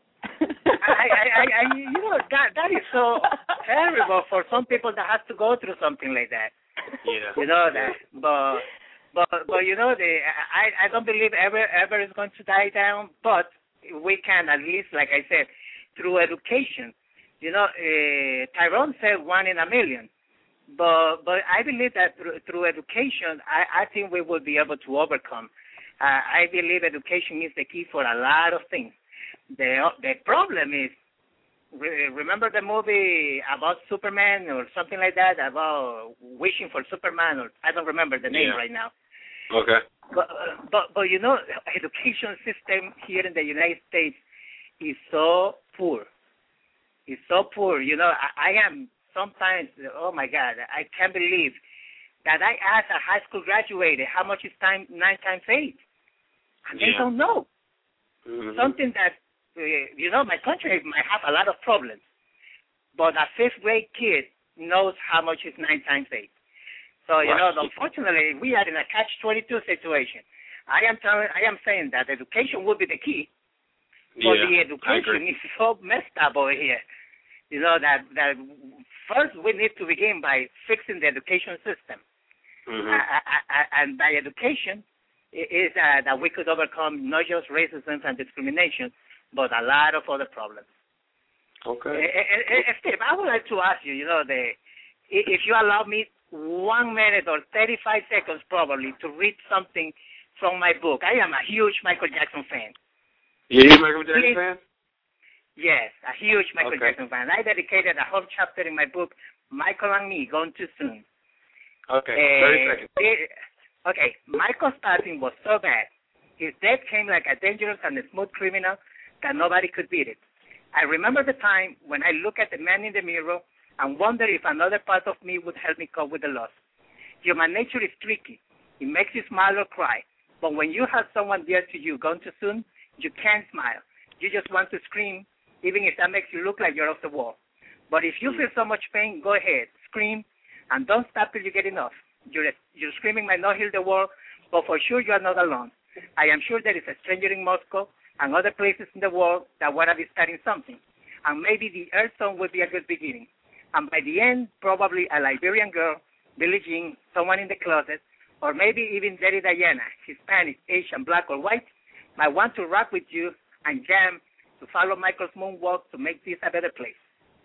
I, I, I, I, you know, that that is so terrible for some people that have to go through something like that. Yeah. You know that, but but but you know, the I I don't believe ever ever is going to die down. But we can at least, like I said, through education. You know, uh, Tyrone said one in a million. But but I believe that through, through education, I, I think we will be able to overcome. Uh, I believe education is the key for a lot of things. The the problem is, re, remember the movie about Superman or something like that, about wishing for Superman, or I don't remember the name yeah. right now. Okay. But, uh, but but you know, education system here in the United States is so poor. It's so poor. You know, I, I am. Sometimes, oh my God, I can't believe that I asked a high school graduate how much is time nine times eight, and they yeah. don't know. Mm-hmm. Something that, uh, you know, my country might have a lot of problems, but a fifth grade kid knows how much is nine times eight. So, you right. know, unfortunately, we are in a catch twenty-two situation. I am telling, I am saying that education would be the key, but yeah, the education is so messed up over here. You know, that that first we need to begin by fixing the education system. Mm-hmm. Uh, uh, and by education is uh, that we could overcome not just racism and discrimination, but a lot of other problems. Okay. Uh, uh, Steve, I would like to ask you, you know, the if you allow me one minute or thirty-five seconds probably to read something from my book. I am a huge Michael Jackson fan. Yeah, you a Michael Jackson Please, fan? Yes, a huge Michael okay. Jackson fan. I dedicated a whole chapter in my book, Michael and Me, Gone Too Soon. Okay, uh, thirty seconds. It, okay, Michael's passing was so bad. His death came like a dangerous and a smooth criminal that nobody could beat it. I remember the time when I look at the man in the mirror and wonder if another part of me would help me cope with the loss. Human nature is tricky. It makes you smile or cry. But when you have someone dear to you gone too soon, you can't smile. You just want to scream, even if that makes you look like you're off the wall. But if you feel so much pain, go ahead, scream, and don't stop till you get enough. Your, your screaming might not heal the world, but for sure you are not alone. I am sure there is a stranger in Moscow and other places in the world that want to be starting something. And maybe the Earth Song would be a good beginning. And by the end, probably a Liberian girl, Billie Jean, someone in the closet, or maybe even Lady Diana, Hispanic, Asian, black, or white, might want to rock with you and jam to follow Michael's moonwalk to make this a better place.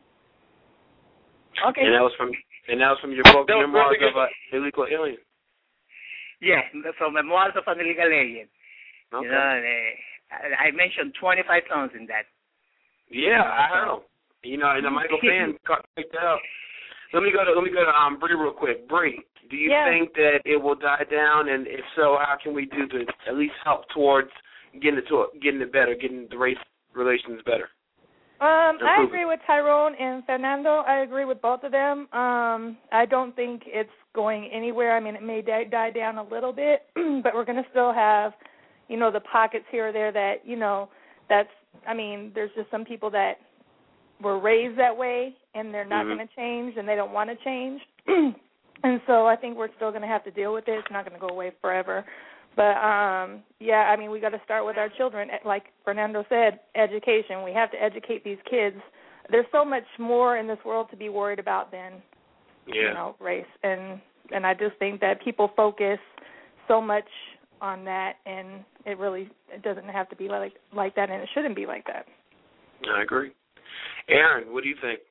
Okay. And that was from and that was from your book, Memoirs of an Illegal Alien. Yeah, from Memoirs of an Illegal Alien. Okay. You know, uh, I mentioned twenty-five songs in that. Yeah, I heard them. You know, and the Michael fan picked that up. Let me go to let me go to um Bree real quick. Bree, do you yeah. think that it will die down? And if so, how can we do to at least help towards getting it to it, getting it better, getting the race relations better? Um, I agree with Tyrone and Fernando. I agree with both of them. Um, I don't think it's going anywhere. I mean, it may die, die down a little bit, but we're going to still have, you know, the pockets here or there that, you know, that's, I mean, there's just some people that were raised that way and they're not mm-hmm. going to change and they don't want to change. And so I think we're still going to have to deal with it. It's not going to go away forever. But, um, yeah, I mean, we got to start with our children. Like Fernando said, education. We have to educate these kids. There's so much more in this world to be worried about than, yeah. you know, race. And and I just think that people focus so much on that, and it really it doesn't have to be like like that, and it shouldn't be like that. I agree. Aaron, what do you think?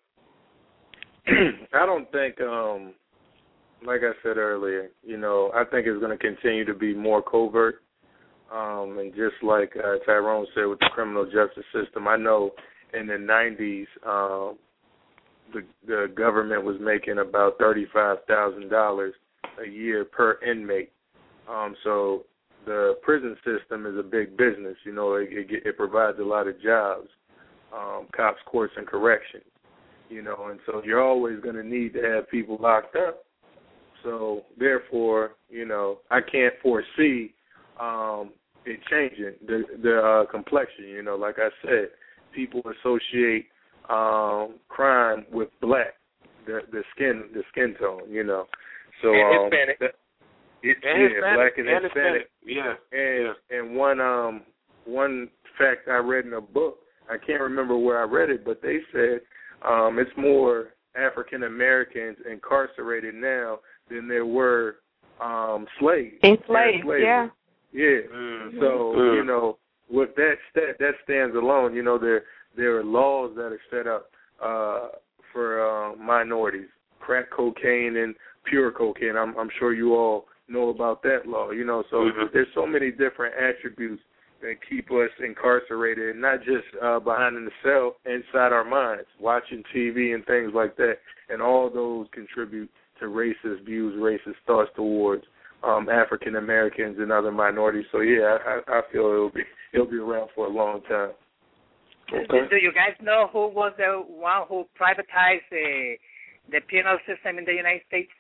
I don't think, um, like I said earlier, you know, I think it's going to continue to be more covert. Um, and just like uh, Tyrone said with the criminal justice system, I know in the nineties, um, the, the government was making about thirty-five thousand dollars a year per inmate. Um, so the prison system is a big business. You know, it, it, it provides a lot of jobs, um, cops, courts, and corrections. You know, and so you're always going to need to have people locked up. So, therefore, you know, I can't foresee um, it changing the, the uh, complexion. You know, like I said, people associate um, crime with black, the the skin the skin tone. You know, so and um, Hispanic, that, it, and yeah, Hispanic, black and, and Hispanic. Hispanic. Yeah, and yeah. and one um one fact I read in a book, I can't remember where I read it, but they said um, it's more African Americans incarcerated now than there were um, slaves. Enslaved, yeah. Yeah. Mm-hmm. So, mm-hmm. you know, with that stat, that stands alone. You know, there there are laws that are set up uh, for uh, minorities, crack cocaine and pure cocaine. I'm, I'm sure you all know about that law. You know, so mm-hmm. there's so many different attributes that keep us incarcerated, not just uh, behind in the cell, inside our minds, watching T V and things like that. And all those contribute to racist views, racist thoughts towards um, African Americans and other minorities. So yeah, I, I feel it'll be it'll be around for a long time. Okay. Do you guys know who was the one who privatized the the penal system in the United States?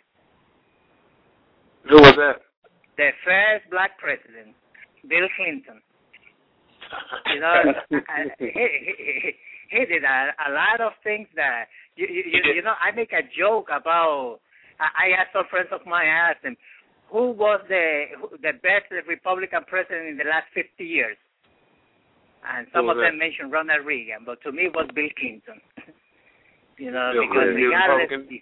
Who was that? The first black president, Bill Clinton. You know, he, he, he did a, a lot of things that you, you you know. I make a joke about. I asked some friends of mine, I asked them, who was the the best Republican president in the last fifty years? And some of them mentioned Ronald Reagan, but to me it was Bill Clinton. You know, Bill because Clinton. regardless,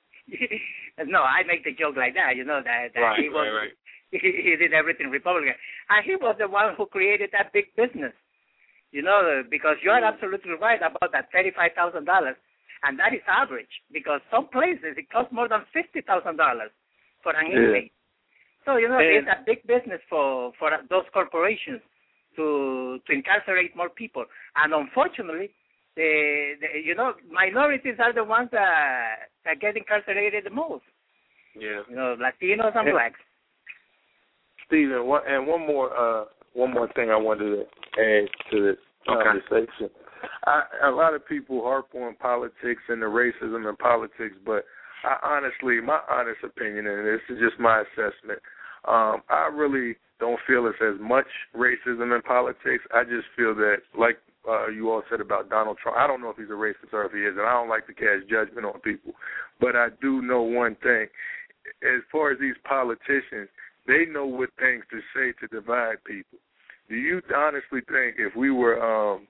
no, I make the joke like that. You know that, that right, he was right, right. he, he did everything Republican, and he was the one who created that big business. You know, because you are absolutely right about that thirty-five thousand dollars. And that is average, because some places it costs more than fifty thousand dollars for an yeah. inmate. So, you know, and, it's a big business for, for those corporations to to incarcerate more people. And unfortunately, the, the you know, minorities are the ones that, that get incarcerated the most. Yeah. You know, Latinos and, and blacks. Stephen, one, and one more uh, one more thing I wanted to add to this okay. conversation. I, a lot of people harp on politics and the racism in politics, but I honestly, my honest opinion, and this is just my assessment, um, I really don't feel it's as much racism in politics. I just feel that, like uh, you all said about Donald Trump, I don't know if he's a racist or if he is, and I don't like to cast judgment on people, but I do know one thing. As far as these politicians, they know what things to say to divide people. Do you honestly think if we were um,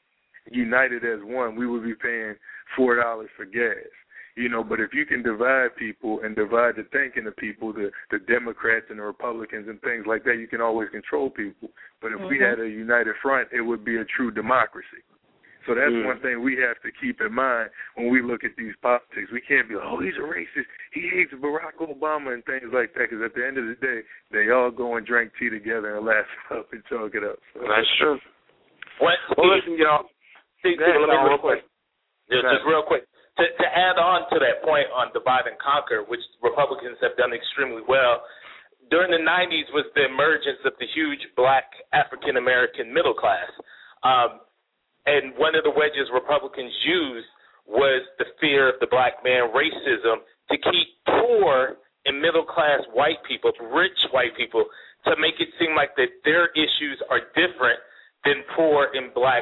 united as one, we would be paying four dollars for gas? You know, but if you can divide people and divide the thinking of people, the, the Democrats and the Republicans and things like that, you can always control people. But if mm-hmm. we had a united front, it would be a true democracy. So that's mm. one thing we have to keep in mind when we look at these politics. We can't be like, oh, he's a racist, he hates Barack Obama and things like that, because at the end of the day, they all go and drink tea together and laugh up and chalk it up. So that's true. Well, well listen, y'all. Steve, Steve, let me real quick. Just, just real quick. To, to add on to that point on divide and conquer, which Republicans have done extremely well, during the nineties was the emergence of the huge black African-American middle class. Um, and one of the wedges Republicans used was the fear of the black man, racism, to keep poor and middle-class white people, rich white people, to make it seem like that their issues are different than poor and black,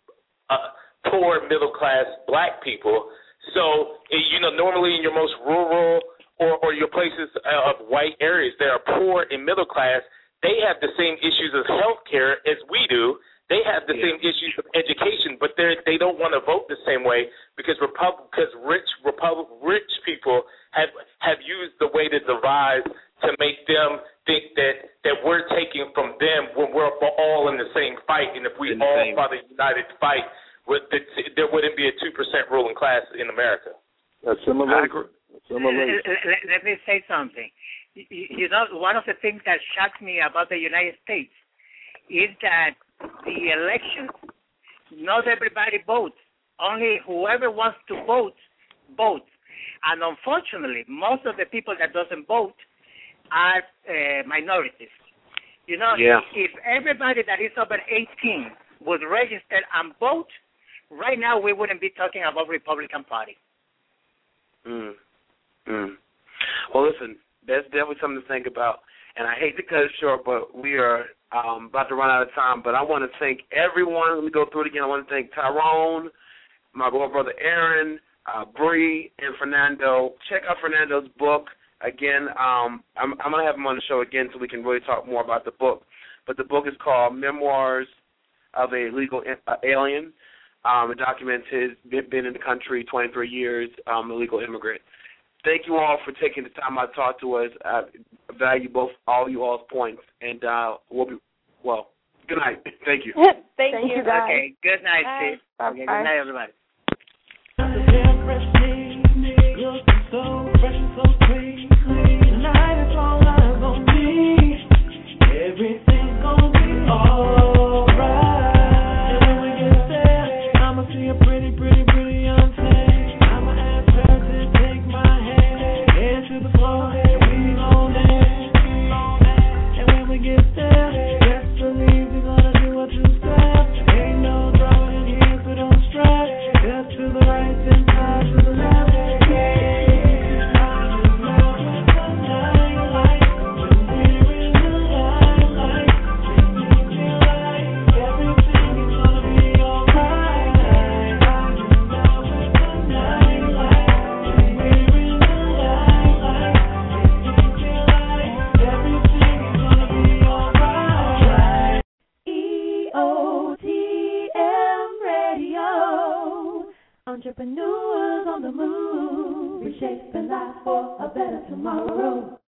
uh, poor middle-class black people. So, you know, normally in your most rural or, or your places of white areas that are poor and middle class, they have the same issues of health care as we do. They have the yeah. same issues of education, but they they don't want to vote the same way because Repub- because rich Repub- rich people have have used the way to divide to make them think that, that we're taking from them when we're all in the same fight, and if we all same. fought a united fight, with the, there wouldn't be a two percent ruling class in America. Assimilation. Let, let me say something. You, you know, one of the things that shocks me about the United States is that the elections, not everybody votes. Only whoever wants to vote, votes. And unfortunately, most of the people that doesn't vote are uh, minorities. You know, yeah. if everybody that is over eighteen would register and vote, right now, we wouldn't be talking about Republican Party. Mm. Mm. Well, listen, that's definitely something to think about. And I hate to cut it short, but we are um, about to run out of time. But I want to thank everyone. Let me go through it again. I want to thank Tyrone, my brother Aaron, uh, Bree, and Fernando. Check out Fernando's book. Again, um, I'm, I'm going to have him on the show again so we can really talk more about the book. But the book is called Memoirs of a Legal uh, Alien. Um, it documents his been in the country twenty-three years, um, a legal immigrant. Thank you all for taking the time out to talk to us. I value both all you all's points, and uh, we'll be well. Good night. Thank you. Thank, Thank you. you, guys. Okay. Good night, Steve. Bye. Okay, good night, everybody. Everything's gonna be alright. Pretty, pretty, pretty young thing. I'ma ask her to take my hand, head to the floor, and we gon' dance. And when we get there, best believe we're gonna do a two-step. Ain't no drama in here, so don't stress. Step to the right, then side to the left. Entrepreneurs on the move, reshaping life for a better tomorrow.